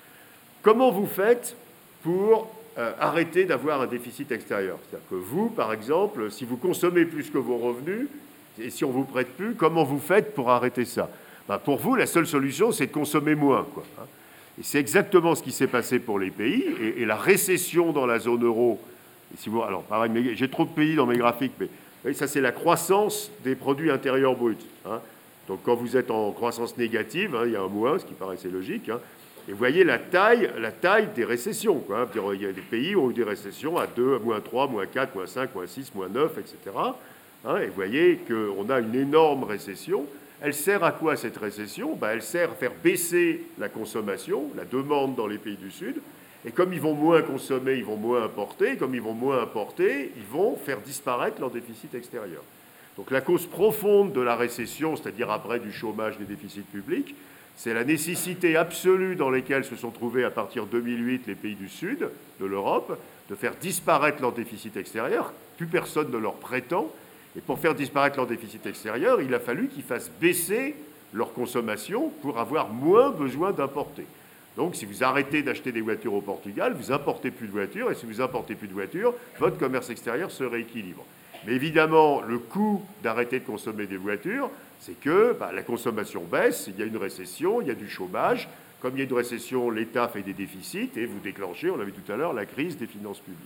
Comment vous faites pour euh, arrêter d'avoir un déficit extérieur? C'est-à-dire que vous, par exemple, si vous consommez plus que vos revenus, et si on ne vous prête plus, comment vous faites pour arrêter ça? Ben, pour vous, la seule solution, c'est de consommer moins, quoi, hein. Et c'est exactement ce qui s'est passé pour les pays. Et, et la récession dans la zone euro, et si vous, alors pareil, j'ai trop de pays dans mes graphiques, mais voyez, ça c'est la croissance des produits intérieurs bruts. Hein. Donc quand vous êtes en croissance négative, hein, il y a un moins, ce qui paraissait logique, hein, et vous voyez la taille, la taille des récessions, quoi, hein. Il y a des pays où ont eu des récessions à deux, moins trois, moins quatre, moins cinq, moins six, moins neuf, et cetera. Hein, et vous voyez qu'on a une énorme récession. Elle sert à quoi cette récession? Ben, elle sert à faire baisser la consommation, la demande dans les pays du Sud. Et comme ils vont moins consommer, ils vont moins importer. Comme ils vont moins importer, ils vont faire disparaître leur déficit extérieur. Donc la cause profonde de la récession, c'est-à-dire après du chômage, des déficits publics, c'est la nécessité absolue dans laquelle se sont trouvés à partir de deux mille huit les pays du Sud de l'Europe de faire disparaître leur déficit extérieur. Plus personne ne leur prétend. Et pour faire disparaître leur déficit extérieur, il a fallu qu'ils fassent baisser leur consommation pour avoir moins besoin d'importer. Donc si vous arrêtez d'acheter des voitures au Portugal, vous importez plus de voitures, et si vous importez plus de voitures, votre commerce extérieur se rééquilibre. Mais évidemment, le coût d'arrêter de consommer des voitures, c'est que bah, la consommation baisse, il y a une récession, il y a du chômage. Comme il y a une récession, l'État fait des déficits et vous déclenchez, on l'a vu tout à l'heure, la crise des finances publiques.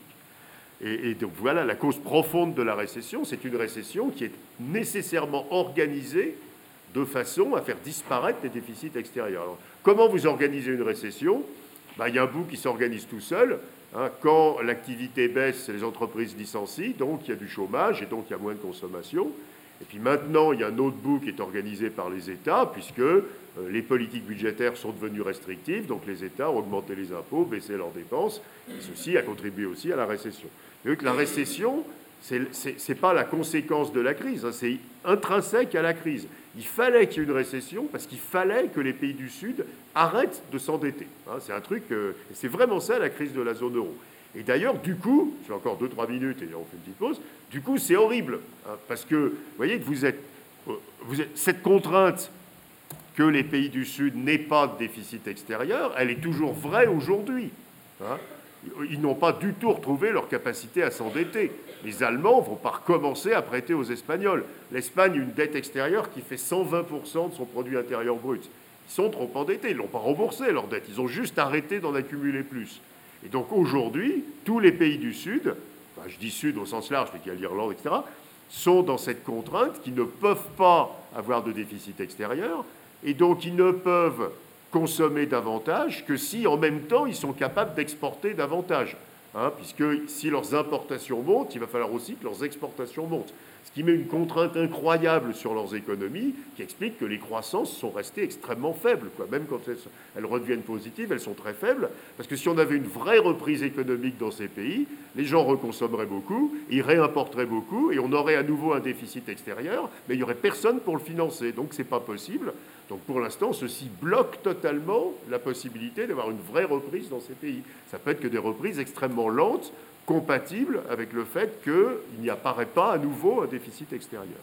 Et, et donc voilà, la cause profonde de la récession, c'est une récession qui est nécessairement organisée de façon à faire disparaître les déficits extérieurs. Alors, comment vous organisez une récession? Ben, il y a un bout qui s'organise tout seul. Hein. Quand l'activité baisse, les entreprises licencient, donc il y a du chômage et donc il y a moins de consommation. Et puis maintenant, il y a un autre bout qui est organisé par les États, puisque euh, les politiques budgétaires sont devenues restrictives, donc les États ont augmenté les impôts, baissé leurs dépenses, et ceci a contribué aussi à la récession. Et que la récession, ce n'est pas la conséquence de la crise, hein, c'est intrinsèque à la crise. Il fallait qu'il y ait une récession parce qu'il fallait que les pays du Sud arrêtent de s'endetter. Hein, c'est un truc, euh, c'est vraiment ça la crise de la zone euro. Et d'ailleurs, du coup, j'ai encore deux trois minutes et on fait une petite pause, du coup, c'est horrible. Hein, parce que, vous voyez, que vous êtes, vous êtes, cette contrainte que les pays du Sud n'aient pas de déficit extérieur, elle est toujours vraie aujourd'hui. Hein. Ils n'ont pas du tout retrouvé leur capacité à s'endetter. Les Allemands ne vont pas recommencer à prêter aux Espagnols. L'Espagne a une dette extérieure qui fait cent vingt pour cent de son produit intérieur brut. Ils sont trop endettés, ils ne l'ont pas remboursé, leur dette. Ils ont juste arrêté d'en accumuler plus. Et donc aujourd'hui, tous les pays du Sud, enfin, je dis Sud au sens large, mais qu'il y a l'Irlande, et cetera, sont dans cette contrainte qui ne peuvent pas avoir de déficit extérieur, et donc ils ne peuvent consommer davantage que si, en même temps, ils sont capables d'exporter davantage. Hein, puisque si leurs importations montent, il va falloir aussi que leurs exportations montent. Ce qui met une contrainte incroyable sur leurs économies, qui explique que les croissances sont restées extrêmement faibles. Quoi. Même quand elles, elles redeviennent positives, elles sont très faibles, parce que si on avait une vraie reprise économique dans ces pays, les gens reconsommeraient beaucoup, ils réimporteraient beaucoup, et on aurait à nouveau un déficit extérieur, mais il n'y aurait personne pour le financer. Donc c'est pas possible. Donc pour l'instant, ceci bloque totalement la possibilité d'avoir une vraie reprise dans ces pays. Ça peut être que des reprises extrêmement lentes, compatibles avec le fait qu'il n'y apparaît pas à nouveau un déficit extérieur.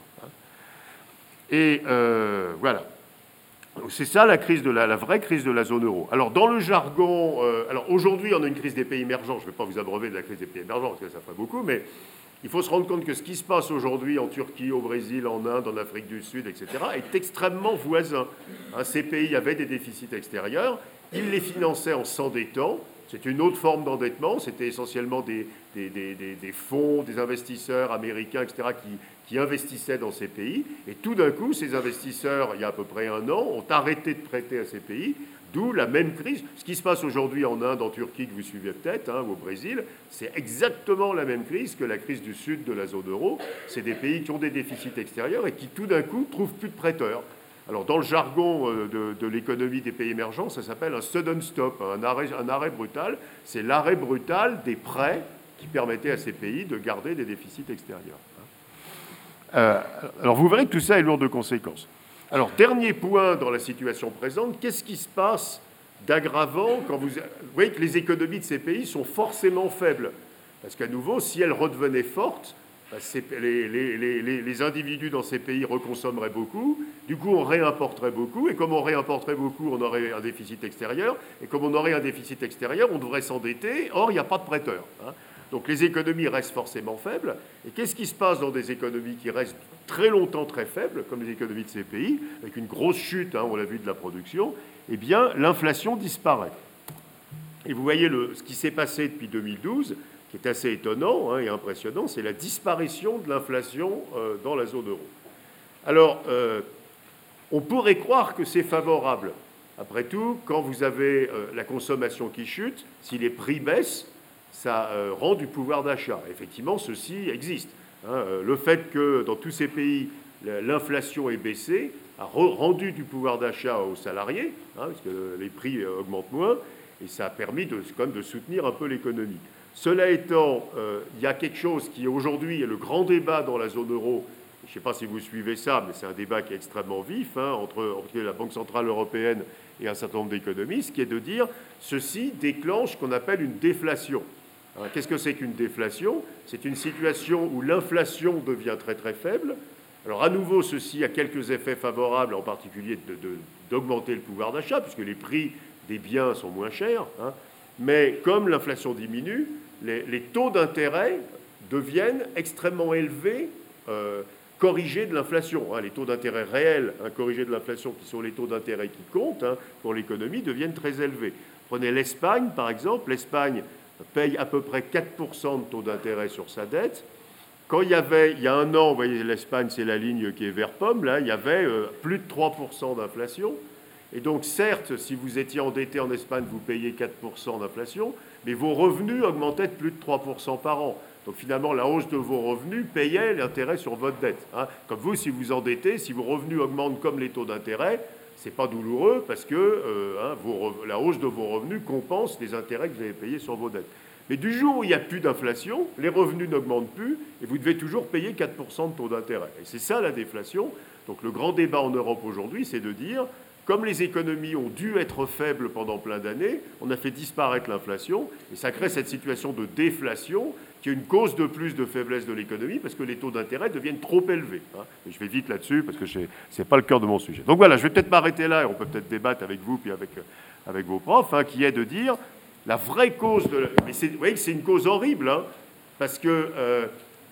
Et euh, voilà. C'est ça la crise de la, la vraie crise de la zone euro. Alors dans le jargon, euh, alors aujourd'hui on a une crise des pays émergents. Je ne vais pas vous abreuver de la crise des pays émergents parce que ça ferait beaucoup, mais il faut se rendre compte que ce qui se passe aujourd'hui en Turquie, au Brésil, en Inde, en Afrique du Sud, et cetera, est extrêmement voisin. Hein, ces pays avaient des déficits extérieurs, ils les finançaient en s'endettant. C'est une autre forme d'endettement, c'était essentiellement des, des, des, des fonds, des investisseurs américains, et cetera, qui, qui investissaient dans ces pays. Et tout d'un coup, ces investisseurs, il y a à peu près un an, ont arrêté de prêter à ces pays, d'où la même crise. Ce qui se passe aujourd'hui en Inde, en Turquie, que vous suivez peut-être, hein, ou au Brésil, c'est exactement la même crise que la crise du sud de la zone euro. C'est des pays qui ont des déficits extérieurs et qui, tout d'un coup, trouvent plus de prêteurs. Alors, dans le jargon de, de l'économie des pays émergents, ça s'appelle un sudden stop, un arrêt, un arrêt brutal. C'est l'arrêt brutal des prêts qui permettaient à ces pays de garder des déficits extérieurs. Euh, alors, vous verrez que tout ça est lourd de conséquences. Alors, dernier point dans la situation présente, qu'est-ce qui se passe d'aggravant quand vous... Vous voyez que les économies de ces pays sont forcément faibles. Parce qu'à nouveau, si elles redevenaient fortes, Les, les, les, les individus dans ces pays reconsommeraient beaucoup, du coup on réimporterait beaucoup, et comme on réimporterait beaucoup, on aurait un déficit extérieur, et comme on aurait un déficit extérieur, on devrait s'endetter, or il n'y a pas de prêteurs. Hein. Donc les économies restent forcément faibles, et qu'est-ce qui se passe dans des économies qui restent très longtemps très faibles, comme les économies de ces pays, avec une grosse chute, hein, on l'a vu, de la production, eh bien l'inflation disparaît. Et vous voyez le, ce qui s'est passé depuis deux mille douze, qui est assez étonnant hein, et impressionnant, c'est la disparition de l'inflation euh, dans la zone euro. Alors, euh, on pourrait croire que c'est favorable. Après tout, quand vous avez euh, la consommation qui chute, si les prix baissent, ça euh, rend du pouvoir d'achat. Effectivement, ceci existe. Hein. Le fait que dans tous ces pays, l'inflation est baissée a rendu du pouvoir d'achat aux salariés, hein, parce que les prix augmentent moins, et ça a permis de, quand même de soutenir un peu l'économie. Cela étant, euh, il y a quelque chose qui aujourd'hui est le grand débat dans la zone euro. Je je ne sais pas si vous suivez ça, mais c'est un débat qui est extrêmement vif hein, entre, entre la Banque centrale européenne et un certain nombre d'économistes, qui est de dire ceci déclenche ce qu'on appelle une déflation. Qu'est-ce que c'est qu'une déflation? C'est une situation où l'inflation devient très très faible. Alors à nouveau, ceci a quelques effets favorables, en particulier de, de, d'augmenter le pouvoir d'achat, puisque les prix des biens sont moins chers. Hein. Mais comme l'inflation diminue, les, les taux d'intérêt deviennent extrêmement élevés, euh, corrigés de l'inflation. Hein. Les taux d'intérêt réels, hein, corrigés de l'inflation, qui sont les taux d'intérêt qui comptent hein, pour l'économie, deviennent très élevés. Prenez l'Espagne, par exemple. L'Espagne paye à peu près quatre pour cent de taux d'intérêt sur sa dette. Quand il y avait, il y a un an, vous voyez, l'Espagne, c'est la ligne qui est vert pomme, là, il y avait euh, plus de trois pour cent d'inflation. Et donc, certes, si vous étiez endetté en Espagne, vous payez quatre pour cent d'inflation, mais vos revenus augmentaient de plus de trois pour cent par an. Donc, finalement, la hausse de vos revenus payait l'intérêt sur votre dette. Hein. Comme vous, si vous endettez, si vos revenus augmentent comme les taux d'intérêt, ce n'est pas douloureux parce que euh, hein, vos, la hausse de vos revenus compense les intérêts que vous avez payés sur vos dettes. Mais du jour où il n'y a plus d'inflation, les revenus n'augmentent plus et vous devez toujours payer quatre pour cent de taux d'intérêt. Et c'est ça la déflation. Donc le grand débat en Europe aujourd'hui, c'est de dire, comme les économies ont dû être faibles pendant plein d'années, on a fait disparaître l'inflation et ça crée cette situation de déflation qui est une cause de plus de faiblesse de l'économie parce que les taux d'intérêt deviennent trop élevés. Hein. Et je vais vite là-dessus parce que ce n'est pas le cœur de mon sujet. Donc voilà, je vais peut-être m'arrêter là et on peut peut-être débattre avec vous puis avec, avec vos profs, hein, qui est de dire la vraie cause de... Mais vous voyez que c'est une cause horrible, hein, parce que euh,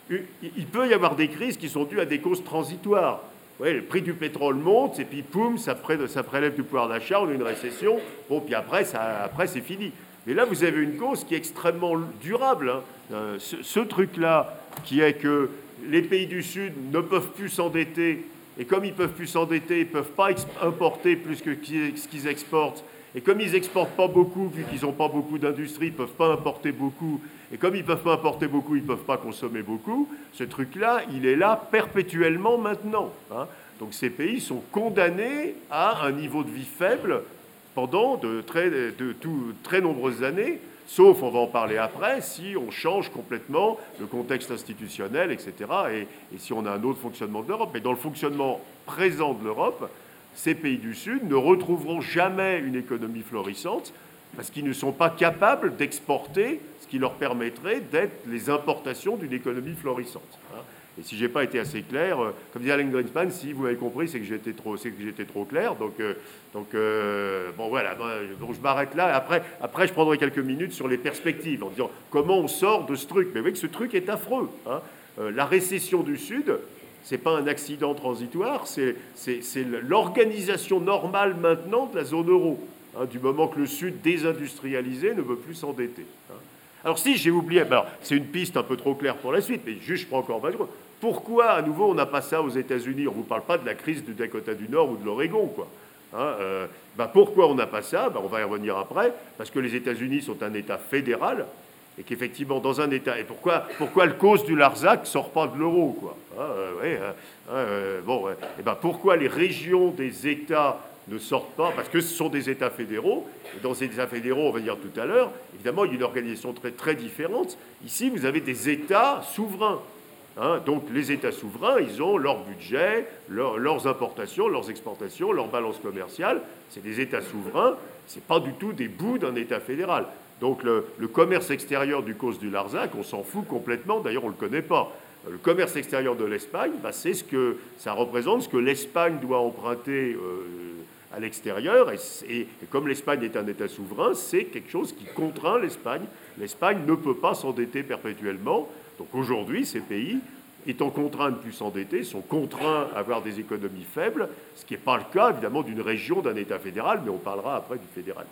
il peut y avoir des crises qui sont dues à des causes transitoires. Ouais, le prix du pétrole monte, et puis poum, ça, pré, ça prélève du pouvoir d'achat, on a une récession, bon, puis après, ça, après c'est fini. Mais là, vous avez une cause qui est extrêmement durable. Hein. Euh, ce, ce truc-là, qui est que les pays du Sud ne peuvent plus s'endetter, et comme ils ne peuvent plus s'endetter, ils ne peuvent pas importer plus que ce qu'ils exportent, et comme ils n'exportent pas beaucoup, vu qu'ils n'ont pas beaucoup d'industrie, ils ne peuvent pas importer beaucoup, et comme ils ne peuvent pas importer beaucoup, ils ne peuvent pas consommer beaucoup, ce truc-là, il est là perpétuellement maintenant. Hein. Donc ces pays sont condamnés à un niveau de vie faible pendant de très, de, de, de très nombreuses années, sauf, on va en parler après, si on change complètement le contexte institutionnel, et cetera, et, et si on a un autre fonctionnement de l'Europe. Mais dans le fonctionnement présent de l'Europe, ces pays du Sud ne retrouveront jamais une économie florissante parce qu'ils ne sont pas capables d'exporter ce qui leur permettrait d'être les importations d'une économie florissante. Et si je n'ai pas été assez clair, comme disait Alan Greenspan, si vous m'avez compris, c'est que j'étais trop, c'est que j'étais trop clair. Donc, euh, donc euh, bon voilà, donc je m'arrête là. Après, après, je prendrai quelques minutes sur les perspectives en disant comment on sort de ce truc. Mais vous voyez que ce truc est affreux. Hein. Euh, la récession du Sud, ce n'est pas un accident transitoire, c'est l'organisation normale maintenant de la zone euro, hein, du moment que le Sud désindustrialisé ne veut plus s'endetter. Hein. Alors si, j'ai oublié, c'est une piste un peu trop claire pour la suite, mais juste je prends encore vingt secondes. Pourquoi, à nouveau, on n'a pas ça aux États-Unis? On ne vous parle pas de la crise du Dakota du Nord ou de l'Oregon, quoi. Hein, euh, ben pourquoi on n'a pas ça? Ben on va y revenir après, parce que les États-Unis sont un État fédéral, et qu'effectivement, dans un État... Et pourquoi, pourquoi le cause du Larzac ne sort pas de l'euro, quoi, hein, euh, ouais, hein, euh, bon, ouais. Et ben pourquoi les régions des États ne sortent pas? Parce que ce sont des États fédéraux. Et dans ces États fédéraux, on va dire tout à l'heure, évidemment, il y a une organisation très, très différente. Ici, vous avez des États souverains. Hein, donc, les États souverains, ils ont leur budget, leur, leurs importations, leurs exportations, leur balance commerciale. C'est des États souverains. Ce n'est pas du tout des bouts d'un État fédéral. Donc, le, le commerce extérieur du cause du Larzac, on s'en fout complètement. D'ailleurs, on ne le connaît pas. Le commerce extérieur de l'Espagne, bah, c'est ce que ça représente, ce que l'Espagne doit emprunter euh, à l'extérieur. Et, et, et comme l'Espagne est un État souverain, c'est quelque chose qui contraint l'Espagne. L'Espagne ne peut pas s'endetter perpétuellement. Donc aujourd'hui, ces pays, étant contraints de ne plus s'endetter, sont contraints à avoir des économies faibles, ce qui n'est pas le cas, évidemment, d'une région, d'un État fédéral, mais on parlera après du fédéralisme.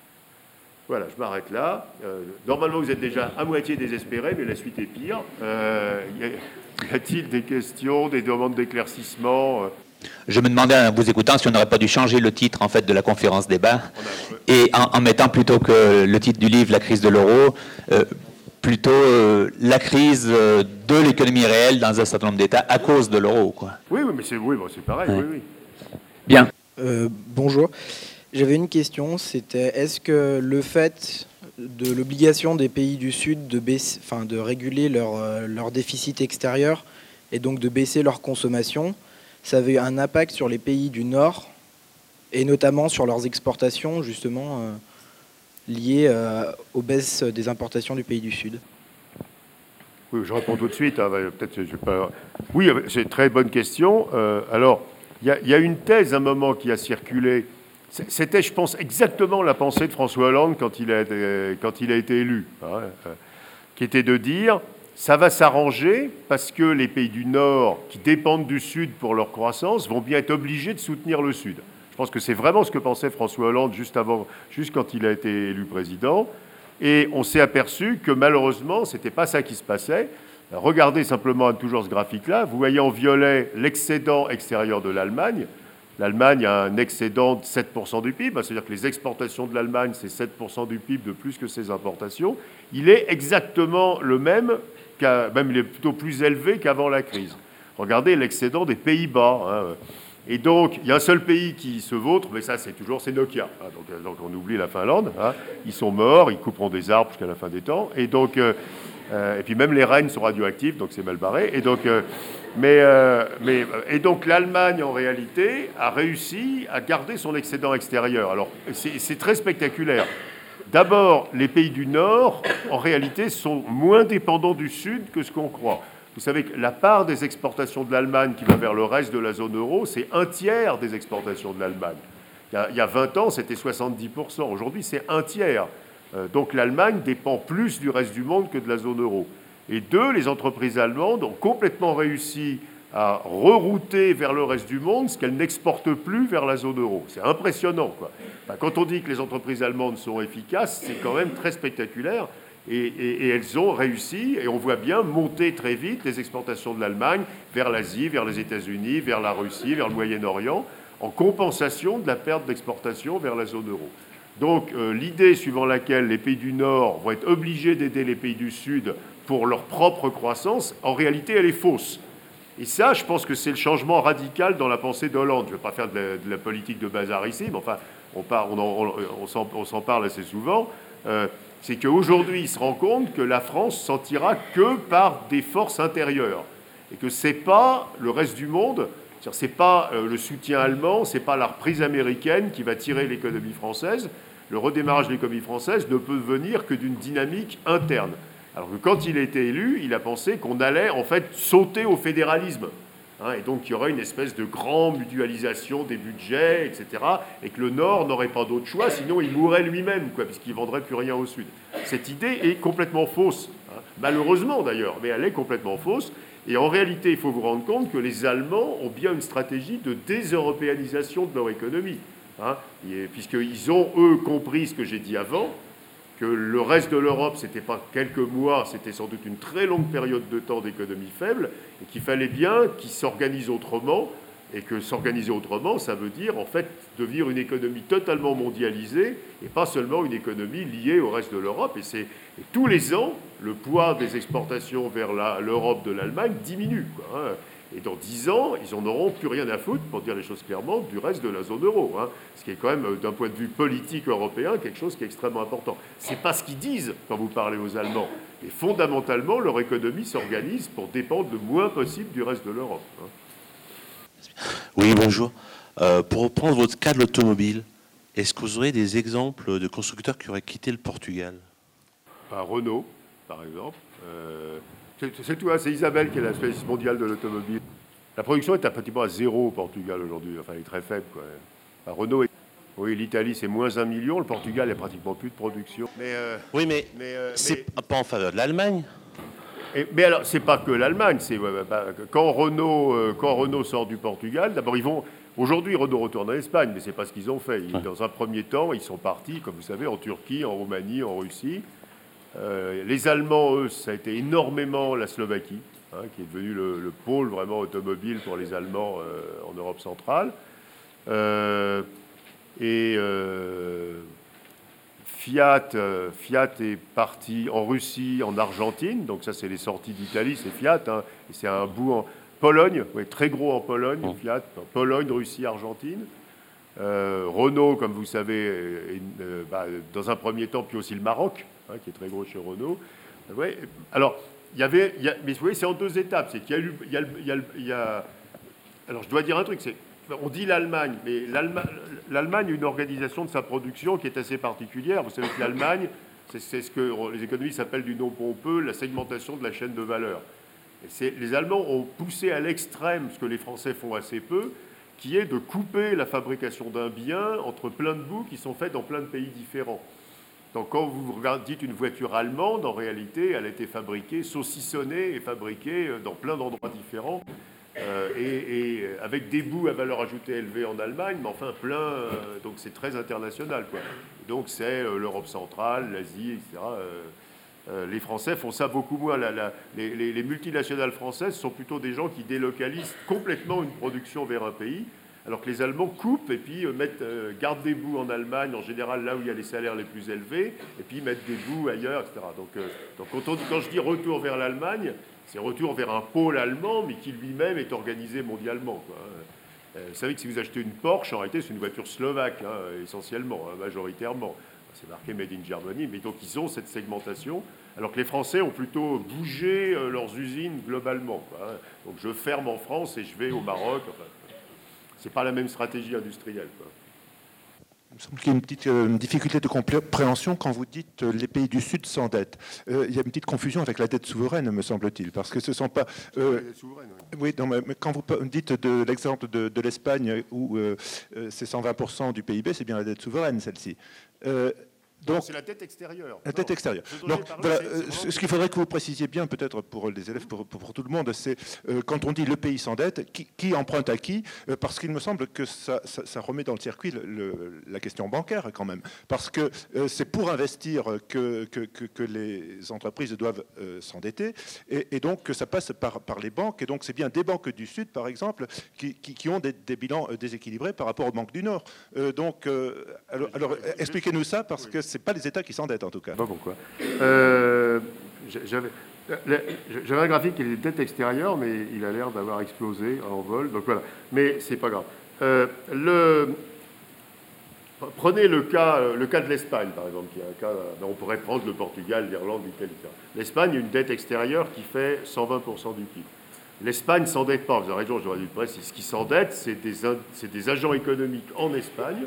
Voilà, je m'arrête là. Euh, normalement, vous êtes déjà à moitié désespérés, mais la suite est pire. Euh, y a-t-il des questions, des demandes d'éclaircissement? Je me demandais, en vous écoutant, si on n'aurait pas dû changer le titre en fait, de la conférence débat, et en, en mettant plutôt que le titre du livre, La crise de l'euro, euh, plutôt euh, la crise de l'économie réelle dans un certain nombre d'États à cause de l'euro. Oui, oui, mais c'est oui, bon, pareil, ouais. oui, oui. Bien. Euh, bonjour. J'avais une question, c'était est-ce que le fait de l'obligation des pays du Sud de, baisser, enfin, de réguler leur, leur déficit extérieur et donc de baisser leur consommation, ça avait un impact sur les pays du Nord, et notamment sur leurs exportations, justement, euh, liées euh, aux baisses des importations du pays du Sud. Oui, je réponds tout de suite. Hein, peut-être je vais pas... Oui, c'est une très bonne question. Euh, alors, il y, y a une thèse, à un moment, qui a circulé. C'était, je pense, exactement la pensée de François Hollande quand il a été, quand il a été élu, hein, euh, qui était de dire, ça va s'arranger parce que les pays du Nord, qui dépendent du Sud pour leur croissance, vont bien être obligés de soutenir le Sud. Je pense que c'est vraiment ce que pensait François Hollande juste avant, juste quand il a été élu président. Et on s'est aperçu que malheureusement, ce n'était pas ça qui se passait. Regardez simplement toujours ce graphique-là. Vous voyez en violet l'excédent extérieur de l'Allemagne. L'Allemagne a un excédent de sept pour cent du P I B, c'est-à-dire que les exportations de l'Allemagne, c'est sept pour cent du P I B de plus que ses importations. Il est exactement le même, même il est plutôt plus élevé qu'avant la crise. Regardez l'excédent des Pays-Bas. Hein. Et donc, il y a un seul pays qui se vautre, mais ça, c'est toujours, c'est Nokia. Hein. Donc, donc, on oublie la Finlande. Hein. Ils sont morts, ils couperont des arbres jusqu'à la fin des temps. Et donc, euh, euh, et puis même les rennes sont radioactifs, donc c'est mal barré. Et donc, euh, mais, euh, mais, et donc, l'Allemagne, en réalité, a réussi à garder son excédent extérieur. Alors, c'est, c'est très spectaculaire. D'abord, les pays du Nord, en réalité, sont moins dépendants du Sud que ce qu'on croit. Vous savez que la part des exportations de l'Allemagne qui va vers le reste de la zone euro, c'est un tiers des exportations de l'Allemagne. Il y a, il y a vingt ans, c'était soixante-dix pour cent. Aujourd'hui, c'est un tiers. Euh, donc l'Allemagne dépend plus du reste du monde que de la zone euro. Et deux, les entreprises allemandes ont complètement réussi à rerouter vers le reste du monde ce qu'elles n'exportent plus vers la zone euro. C'est impressionnant, quoi. Enfin, quand on dit que les entreprises allemandes sont efficaces, c'est quand même très spectaculaire. Et, et, et elles ont réussi, et on voit bien monter très vite les exportations de l'Allemagne vers l'Asie, vers les États-Unis, vers la Russie, vers le Moyen-Orient, en compensation de la perte d'exportation vers la zone euro. Donc euh, l'idée suivant laquelle les pays du Nord vont être obligés d'aider les pays du Sud pour leur propre croissance, en réalité, elle est fausse. Et ça, je pense que c'est le changement radical dans la pensée d'Hollande. Je ne vais pas faire de la, de la politique de bazar ici, mais enfin, on, part, on, on, on, s'en, on s'en parle assez souvent. Euh, c'est qu'aujourd'hui, il se rend compte que la France s'en tirera que par des forces intérieures. Et que ce n'est pas le reste du monde, ce n'est pas le soutien allemand, ce n'est pas la reprise américaine qui va tirer l'économie française. Le redémarrage de l'économie française ne peut venir que d'une dynamique interne. Alors que quand il a été élu, il a pensé qu'on allait en fait sauter au fédéralisme. Hein, et donc il y aurait une espèce de grande mutualisation des budgets, et cetera. Et que le Nord n'aurait pas d'autre choix, sinon il mourrait lui-même, quoi, puisqu'il ne vendrait plus rien au Sud. Cette idée est complètement fausse, hein, malheureusement d'ailleurs, mais elle est complètement fausse. Et en réalité, il faut vous rendre compte que les Allemands ont bien une stratégie de déseuropéanisation de leur économie, hein, puisqu'ils ont, eux, compris ce que j'ai dit avant, que le reste de l'Europe, ce n'était pas quelques mois, c'était sans doute une très longue période de temps d'économie faible, et qu'il fallait bien qu'ils s'organisent autrement, et que s'organiser autrement, ça veut dire en fait devenir une économie totalement mondialisée, et pas seulement une économie liée au reste de l'Europe. Et, c'est, et tous les ans, le poids des exportations vers la, l'Europe de l'Allemagne diminue, quoi, hein. Et dans dix ans, ils n'en auront plus rien à foutre, pour dire les choses clairement, du reste de la zone euro. Hein. Ce qui est quand même, d'un point de vue politique européen, quelque chose qui est extrêmement important. Ce n'est pas ce qu'ils disent quand vous parlez aux Allemands. Mais fondamentalement, leur économie s'organise pour dépendre le moins possible du reste de l'Europe. Hein. Oui, bonjour. Euh, pour reprendre votre cas de l'automobile, est-ce que vous aurez des exemples de constructeurs qui auraient quitté le Portugal ? Bah, Renault, par exemple. Euh... C'est, c'est tout, hein, c'est Isabelle qui est la spécialiste mondiale de l'automobile. La production est pratiquement à zéro au Portugal aujourd'hui, enfin elle est très faible, quoi. Enfin, Renault est... Oui, l'Italie c'est moins un million, le Portugal il n'y a pratiquement plus de production. Mais, euh, oui, mais, mais euh, c'est mais... pas en faveur de l'Allemagne. Et, mais alors, c'est pas que l'Allemagne. C'est, euh, bah, quand, Renault, euh, quand Renault sort du Portugal, d'abord ils vont... Aujourd'hui, Renault retourne en Espagne, mais c'est pas ce qu'ils ont fait. Ils, ouais. Dans un premier temps, ils sont partis, comme vous savez, en Turquie, en Roumanie, en Russie. Euh, les Allemands, eux, ça a été énormément la Slovaquie, hein, qui est devenu le, le pôle vraiment automobile pour les Allemands euh, en Europe centrale. Euh, et euh, Fiat, euh, Fiat est parti en Russie, en Argentine, donc ça c'est les sorties d'Italie, c'est Fiat, hein, et c'est un bout en Pologne, ouais, très gros en Pologne, oh. Fiat, Pologne, Russie, Argentine. Euh, Renault, comme vous savez, est, est, euh, bah, dans un premier temps, puis aussi le Maroc, hein, qui est très gros chez Renault. Ouais. Alors, il y avait, il y a, mais vous voyez, c'est en deux étapes. C'est qu'il y a eu, il y a, il y a, il y a, alors je dois dire un truc, c'est, on dit l'Allemagne, mais l'Allemagne a une organisation de sa production qui est assez particulière. Vous savez que l'Allemagne, c'est ce que les économistes appellent du nom pompeux la segmentation de la chaîne de valeur. Et les Allemands ont poussé à l'extrême ce que les Français font assez peu, qui est de couper la fabrication d'un bien entre plein de bouts qui sont faits dans plein de pays différents. Donc quand vous dites une voiture allemande, en réalité, elle a été fabriquée, saucissonnée et fabriquée dans plein d'endroits différents, euh, et, et avec des bouts à valeur ajoutée élevée en Allemagne, mais enfin plein, euh, donc c'est très international, quoi. Donc c'est euh, l'Europe centrale, l'Asie, et cetera. Euh, euh, les Français font ça beaucoup moins. La, la, les, les, les multinationales françaises sont plutôt des gens qui délocalisent complètement une production vers un pays, alors que les Allemands coupent et puis euh, mettent, euh, gardent des bouts en Allemagne, en général là où il y a les salaires les plus élevés, et puis mettent des bouts ailleurs, et cetera. Donc, euh, donc quand, on, quand je dis retour vers l'Allemagne, c'est retour vers un pôle allemand, mais qui lui-même est organisé mondialement, quoi. Euh, vous savez que si vous achetez une Porsche, en réalité c'est une voiture slovaque, hein, essentiellement, hein, majoritairement. C'est marqué Made in Germany, mais donc ils ont cette segmentation, alors que les Français ont plutôt bougé euh, leurs usines globalement, quoi. Donc je ferme en France et je vais au Maroc. Enfin, c'est pas la même stratégie industrielle, quoi. Il me semble qu'il y a une petite euh, une difficulté de compréhension quand vous dites euh, les pays du Sud s'endettent. Euh, il y a une petite confusion avec la dette souveraine, me semble-t-il, parce que ce ne sont pas... Euh, souveraine, oui, oui non, mais quand vous dites de l'exemple de, de l'Espagne où euh, c'est cent vingt pour cent du P I B, c'est bien la dette souveraine, celle-ci. Euh, Donc, c'est la dette extérieure. La dette extérieure. Donc, voilà, ce qu'il faudrait que vous précisiez bien, peut-être pour les élèves, pour, pour, pour tout le monde, c'est euh, quand on dit le pays s'endette, qui, qui emprunte à qui euh, Parce qu'il me semble que ça, ça, ça remet dans le circuit le, le, la question bancaire quand même. Parce que euh, c'est pour investir que, que, que, que les entreprises doivent euh, s'endetter, et, et donc que ça passe par, par les banques. Et donc c'est bien des banques du Sud, par exemple, qui, qui, qui ont des, des bilans déséquilibrés par rapport aux banques du Nord. Euh, donc, euh, alors, alors expliquez-nous ça, parce que c'est pas les États qui s'endettent, en tout cas. Pas pourquoi. Euh, j'avais, j'avais un graphique qui est des dettes extérieures, mais il a l'air d'avoir explosé en vol. Donc voilà. Mais c'est pas grave. Euh, le, prenez le cas, le cas de l'Espagne, par exemple, qui est un cas. On pourrait prendre le Portugal, l'Irlande, l'Italie. L'Espagne a une dette extérieure qui fait cent vingt pour cent du P I B. L'Espagne ne s'endette pas. Vous avez raison, j'aurais dû le préciser. Ce qui s'endette, c'est des, c'est des agents économiques en Espagne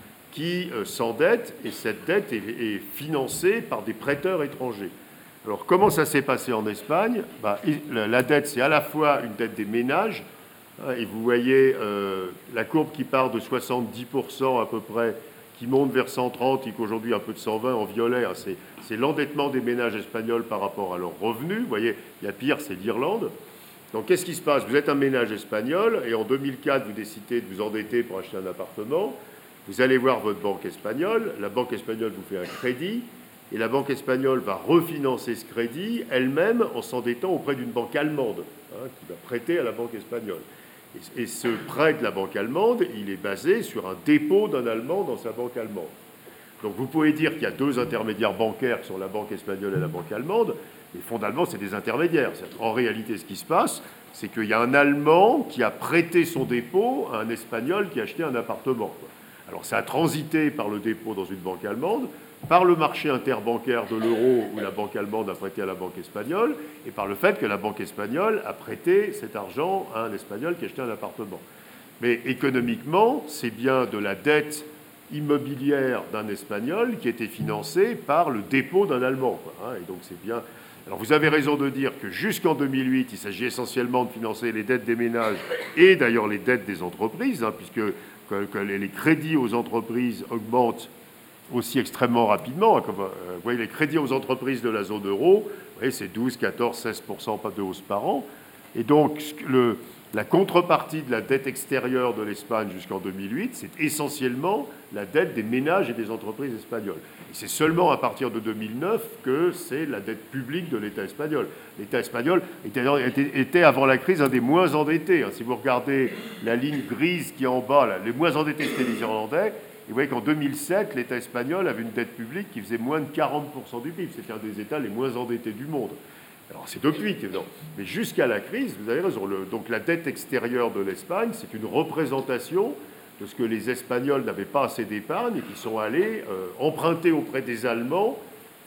qui euh, s'endettent, et cette dette est, est financée par des prêteurs étrangers. Alors, comment ça s'est passé en Espagne? Bah, la, la dette, c'est à la fois une dette des ménages, hein, et vous voyez euh, la courbe qui part de soixante-dix pour cent à peu près, qui monte vers cent trente, et qu'aujourd'hui un peu de cent vingt en violet, hein, c'est, c'est l'endettement des ménages espagnols par rapport à leurs revenus. Vous voyez, il y a pire, c'est l'Irlande. Donc, qu'est-ce qui se passe? Vous êtes un ménage espagnol, et en deux mille quatre, vous décidez de vous endetter pour acheter un appartement. Vous allez voir votre banque espagnole, la banque espagnole vous fait un crédit, et la banque espagnole va refinancer ce crédit elle-même en s'endettant auprès d'une banque allemande, hein, qui va prêter à la banque espagnole. Et, et ce prêt de la banque allemande, il est basé sur un dépôt d'un Allemand dans sa banque allemande. Donc vous pouvez dire qu'il y a deux intermédiaires bancaires qui sont la banque espagnole et la banque allemande, mais fondamentalement c'est des intermédiaires. En réalité, ce qui se passe, c'est qu'il y a un Allemand qui a prêté son dépôt à un Espagnol qui a acheté un appartement, quoi. Alors ça a transité par le dépôt dans une banque allemande, par le marché interbancaire de l'euro où la banque allemande a prêté à la banque espagnole, et par le fait que la banque espagnole a prêté cet argent à un Espagnol qui a acheté un appartement. Mais économiquement, c'est bien de la dette immobilière d'un Espagnol qui était financée par le dépôt d'un Allemand, quoi, hein, et donc c'est bien. Alors vous avez raison de dire que jusqu'en deux mille huit, il s'agit essentiellement de financer les dettes des ménages et d'ailleurs les dettes des entreprises, hein, puisque que, que les crédits aux entreprises augmentent aussi extrêmement rapidement. Comme, euh, vous voyez, les crédits aux entreprises de la zone euro, vous voyez, c'est douze, quatorze, seize pour cent pas de hausse par an. Et donc, le, la contrepartie de la dette extérieure de l'Espagne jusqu'en deux mille huit, c'est essentiellement la dette des ménages et des entreprises espagnoles. Et c'est seulement à partir de deux mille neuf que c'est la dette publique de l'État espagnol. L'État espagnol était, était, était avant la crise un des moins endettés. Si vous regardez la ligne grise qui est en bas, là, les moins endettés c'était les Irlandais. Et vous voyez qu'en deux mille sept, l'État espagnol avait une dette publique qui faisait moins de quarante pour cent du P I B. C'était un des États les moins endettés du monde. Alors c'est depuis, non. Mais jusqu'à la crise, vous avez raison. Le, donc la dette extérieure de l'Espagne, c'est une représentation de ce que les Espagnols n'avaient pas assez d'épargne et qui sont allés euh, emprunter auprès des Allemands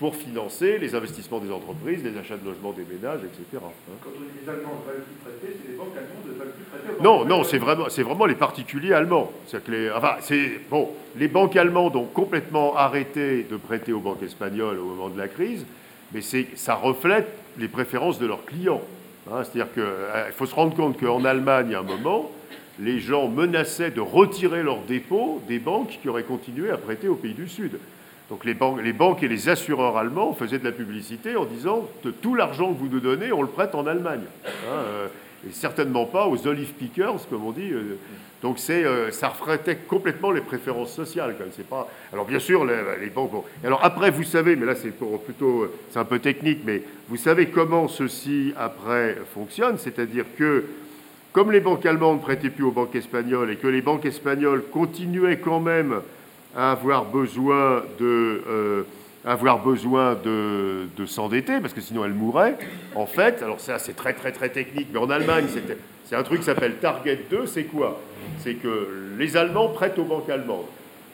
pour financer les investissements des entreprises, les achats de logements des ménages, et cetera. Quand on dit les Allemands ne veulent plus prêter, c'est les banques allemandes ne veulent plus prêter. Non, non, c'est vraiment, c'est vraiment les particuliers allemands. C'est que les, enfin, c'est bon, les banques allemandes ont complètement arrêté de prêter aux banques espagnoles au moment de la crise, mais c'est, ça reflète les préférences de leurs clients. Hein, c'est-à-dire qu'il euh, faut se rendre compte qu'en Allemagne, à un moment, les gens menaçaient de retirer leurs dépôts des banques qui auraient continué à prêter aux pays du Sud. Donc les banques, les banques et les assureurs allemands faisaient de la publicité en disant « tout l'argent que vous nous donnez, on le prête en Allemagne hein, ». Euh, et certainement pas aux olive pickers, comme on dit. Donc c'est, euh, ça reflétait complètement les préférences sociales. Quand même. C'est pas... Alors bien sûr, les, les banques... Bon. Alors après, vous savez, mais là c'est pour plutôt... C'est un peu technique, mais vous savez comment ceci, après, fonctionne. C'est-à-dire que, comme les banques allemandes ne prêtaient plus aux banques espagnoles et que les banques espagnoles continuaient quand même à avoir besoin de... Euh, avoir besoin de, de s'endetter, parce que sinon elle mourrait, en fait, alors ça c'est très très très technique, mais en Allemagne c'était, c'est un truc qui s'appelle Target deux, c'est quoi? C'est que les Allemands prêtent aux banques allemandes.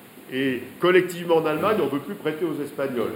Et collectivement en Allemagne, on ne veut plus prêter aux Espagnols.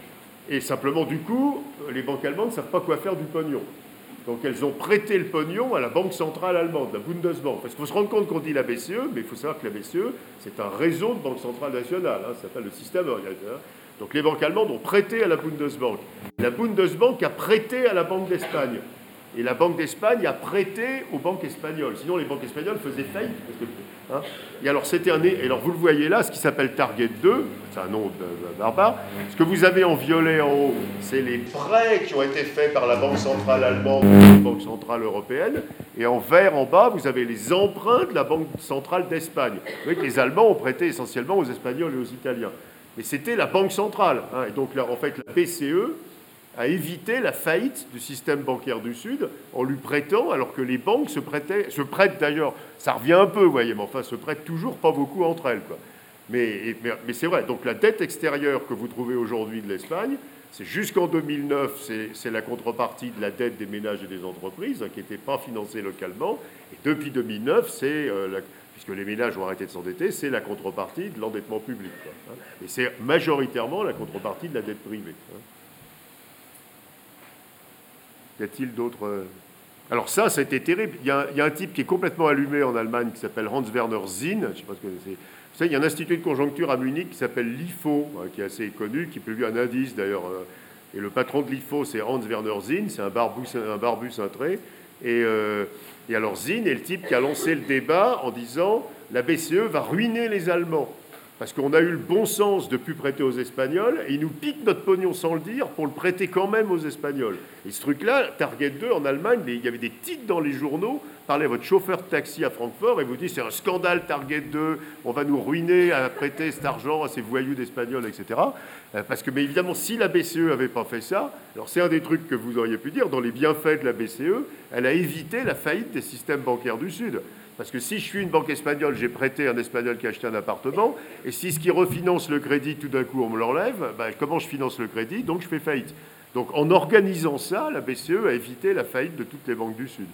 Et simplement du coup, les banques allemandes ne savent pas quoi faire du pognon. Donc elles ont prêté le pognon à la Banque centrale allemande, la Bundesbank. Parce qu'il faut se rendre compte qu'on dit la B C E, mais il faut savoir que la B C E, c'est un réseau de banques centrales nationales, hein, ça s'appelle le système organisateur. Donc les banques allemandes ont prêté à la Bundesbank. La Bundesbank a prêté à la Banque d'Espagne. Et la Banque d'Espagne a prêté aux banques espagnoles. Sinon, les banques espagnoles faisaient faillite. Parce que, hein, et alors, c'était un... Et alors, vous le voyez là, ce qui s'appelle Target deux, c'est un nom barbare. Ce que vous avez en violet en haut, c'est les prêts qui ont été faits par la Banque centrale allemande ou la Banque centrale européenne. Et en vert en bas, vous avez les emprunts de la Banque centrale d'Espagne. Vous voyez que les Allemands ont prêté essentiellement aux Espagnols et aux Italiens. Mais c'était la Banque centrale. Hein, et donc, là, en fait, la B C E a évité la faillite du système bancaire du Sud en lui prêtant, alors que les banques se prêtaient, se prêtent d'ailleurs, ça revient un peu, vous voyez, mais enfin, se prêtent toujours pas beaucoup entre elles, quoi. Mais, mais, mais c'est vrai, donc la dette extérieure que vous trouvez aujourd'hui de l'Espagne, c'est jusqu'en deux mille neuf, c'est, c'est la contrepartie de la dette des ménages et des entreprises, hein, qui n'était pas financée localement, et depuis deux mille neuf, c'est... Euh, la, puisque les ménages ont arrêté de s'endetter, c'est la contrepartie de l'endettement public, quoi, hein. Et c'est majoritairement la contrepartie de la dette privée, hein. Y a-t-il d'autres... Alors ça, c'était terrible. Il y, a, il y a un type qui est complètement allumé en Allemagne qui s'appelle Hans-Werner Sinn. Je ne sais pas ce que c'est. Vous savez, il y a un institut de conjoncture à Munich qui s'appelle l'I F O, qui est assez connu, qui publie un indice d'ailleurs. Et le patron de l'I F O, c'est Hans-Werner Sinn, c'est un barbu, un barbu cintré. Et, euh, et alors Sinn est le type qui a lancé le débat en disant la B C E va ruiner les Allemands. Parce qu'on a eu le bon sens de ne plus prêter aux Espagnols, et ils nous piquent notre pognon sans le dire pour le prêter quand même aux Espagnols. Et ce truc-là, Target deux, en Allemagne, il y avait des titres dans les journaux, parlez à votre chauffeur de taxi à Francfort, et vous dites c'est un scandale Target deux, on va nous ruiner à prêter cet argent à ces voyous d'Espagnols, et cetera. Parce que, mais évidemment, si la B C E n'avait pas fait ça, alors c'est un des trucs que vous auriez pu dire, dans les bienfaits de la B C E, elle a évité la faillite des systèmes bancaires du Sud. Parce que si je suis une banque espagnole, j'ai prêté à un Espagnol qui a acheté un appartement, et si ce qui refinance le crédit, tout d'un coup, on me l'enlève, ben, comment je finance le crédit? Donc je fais faillite. Donc en organisant ça, la B C E a évité la faillite de toutes les banques du Sud.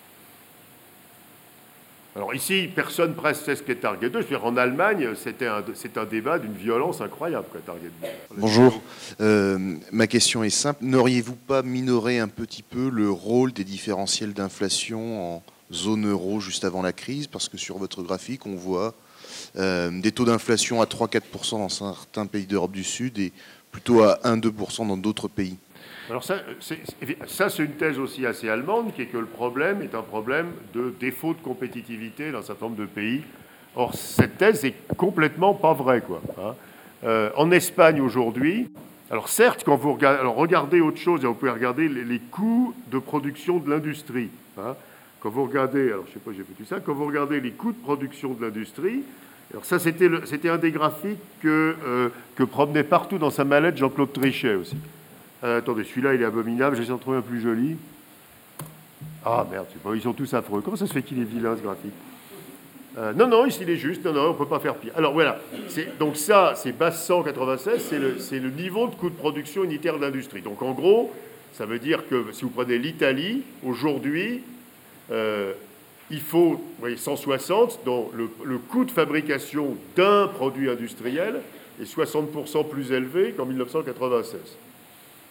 Alors ici, personne presque sait ce qu'est Target deux. Je veux dire, en Allemagne, c'était un, c'est un débat d'une violence incroyable, quoi, Target deux. Bonjour. Euh, ma question est simple. N'auriez-vous pas minoré un petit peu le rôle des différentiels d'inflation en zone euro juste avant la crise, parce que sur votre graphique, on voit euh, des taux d'inflation à trois à quatre pour cent dans certains pays d'Europe du Sud et plutôt à un à deux pour cent dans d'autres pays. Alors ça c'est, ça, c'est une thèse aussi assez allemande, qui est que le problème est un problème de défaut de compétitivité dans un certain nombre de pays. Or, cette thèse est complètement pas vraie, quoi, hein. Euh, en Espagne, aujourd'hui, alors certes, quand vous regardez, alors regardez autre chose, et vous pouvez regarder les, les coûts de production de l'industrie, hein. Quand vous regardez, alors je ne sais pas, j'ai fait tout ça, quand vous regardez les coûts de production de l'industrie, alors ça c'était, le, c'était un des graphiques que, euh, que promenait partout dans sa mallette Jean-Claude Trichet aussi. Euh, attendez, celui-là il est abominable, j'essaie d'en trouver un plus joli. Ah merde, c'est pas, ils sont tous affreux. Comment ça se fait qu'il est vilain ce graphique? euh, Non, non, ici il est juste, non, non, on ne peut pas faire pire. Alors voilà, c'est, donc ça c'est base cent quatre-vingt-seize, c'est le, c'est le niveau de coût de production unitaire de l'industrie. Donc en gros, ça veut dire que si vous prenez l'Italie, aujourd'hui, Euh, il faut vous voyez, cent soixante, dont le, le coût de fabrication d'un produit industriel est soixante pour cent plus élevé qu'en mille neuf cent quatre-vingt-seize.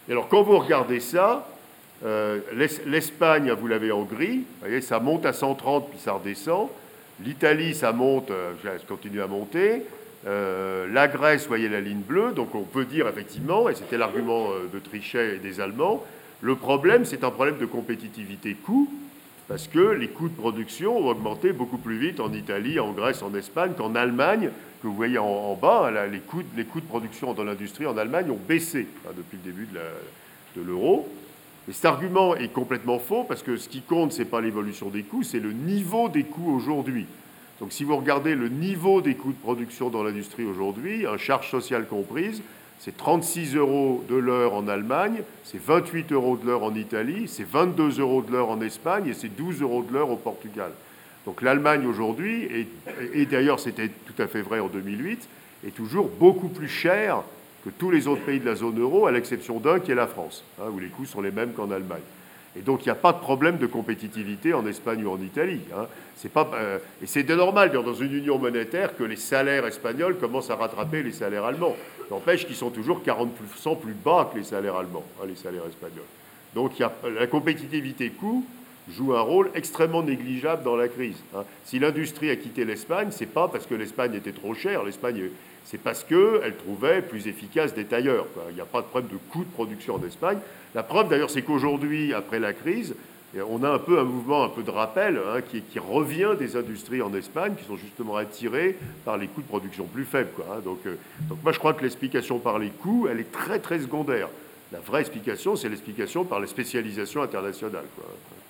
Et alors, quand vous regardez ça, euh, l'Espagne, vous l'avez en gris, vous voyez, ça monte à cent trente, puis ça redescend. L'Italie, ça monte, euh, ça continue à monter. Euh, la Grèce, vous voyez la ligne bleue, donc on peut dire effectivement, et c'était l'argument de Trichet et des Allemands, le problème, c'est un problème de compétitivité coût, parce que les coûts de production ont augmenté beaucoup plus vite en Italie, en Grèce, en Espagne qu'en Allemagne, que vous voyez en, en bas, là, les, coûts, les coûts de production dans l'industrie en Allemagne ont baissé hein, depuis le début de l'euro. Et cet argument est complètement faux, parce que ce qui compte, ce n'est pas l'évolution des coûts, c'est le niveau des coûts aujourd'hui. Donc si vous regardez le niveau des coûts de production dans l'industrie aujourd'hui, un charge sociale comprise, c'est trente-six euros de l'heure en Allemagne, c'est vingt-huit euros de l'heure en Italie, c'est vingt-deux euros de l'heure en Espagne et c'est douze euros de l'heure au Portugal. Donc l'Allemagne aujourd'hui, et, et d'ailleurs c'était tout à fait vrai en deux mille huit, est toujours beaucoup plus chère que tous les autres pays de la zone euro, à l'exception d'un qui est la France, hein, où les coûts sont les mêmes qu'en Allemagne. Et donc, il n'y a pas de problème de compétitivité en Espagne ou en Italie. Hein. C'est pas, euh, et c'est normal, dans une union monétaire, que les salaires espagnols commencent à rattraper les salaires allemands. N'empêche qu'ils sont toujours quarante pour cent plus bas que les salaires allemands, hein, les salaires espagnols. Donc, il y a, la compétitivité coût joue un rôle extrêmement négligeable dans la crise. Hein. Si l'industrie a quitté l'Espagne, c'est pas parce que l'Espagne était trop chère. L'Espagne, c'est parce qu'elle trouvait plus efficace des tailleurs. Quoi. Il n'y a pas de problème de coût de production en Espagne. La preuve, d'ailleurs, c'est qu'aujourd'hui, après la crise, on a un peu un mouvement un peu de rappel hein, qui, qui revient des industries en Espagne, qui sont justement attirées par les coûts de production plus faibles. Quoi, hein. Donc, euh, donc moi, je crois que l'explication par les coûts, elle est très, très secondaire. La vraie explication, c'est l'explication par la spécialisation internationale. Quoi.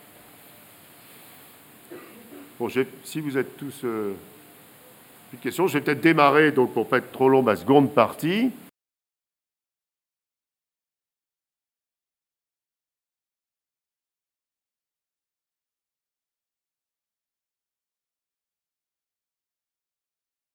Bon, si vous êtes tous... Euh, plus de questions, je vais peut-être démarrer, donc, pour ne pas être trop long, ma seconde partie.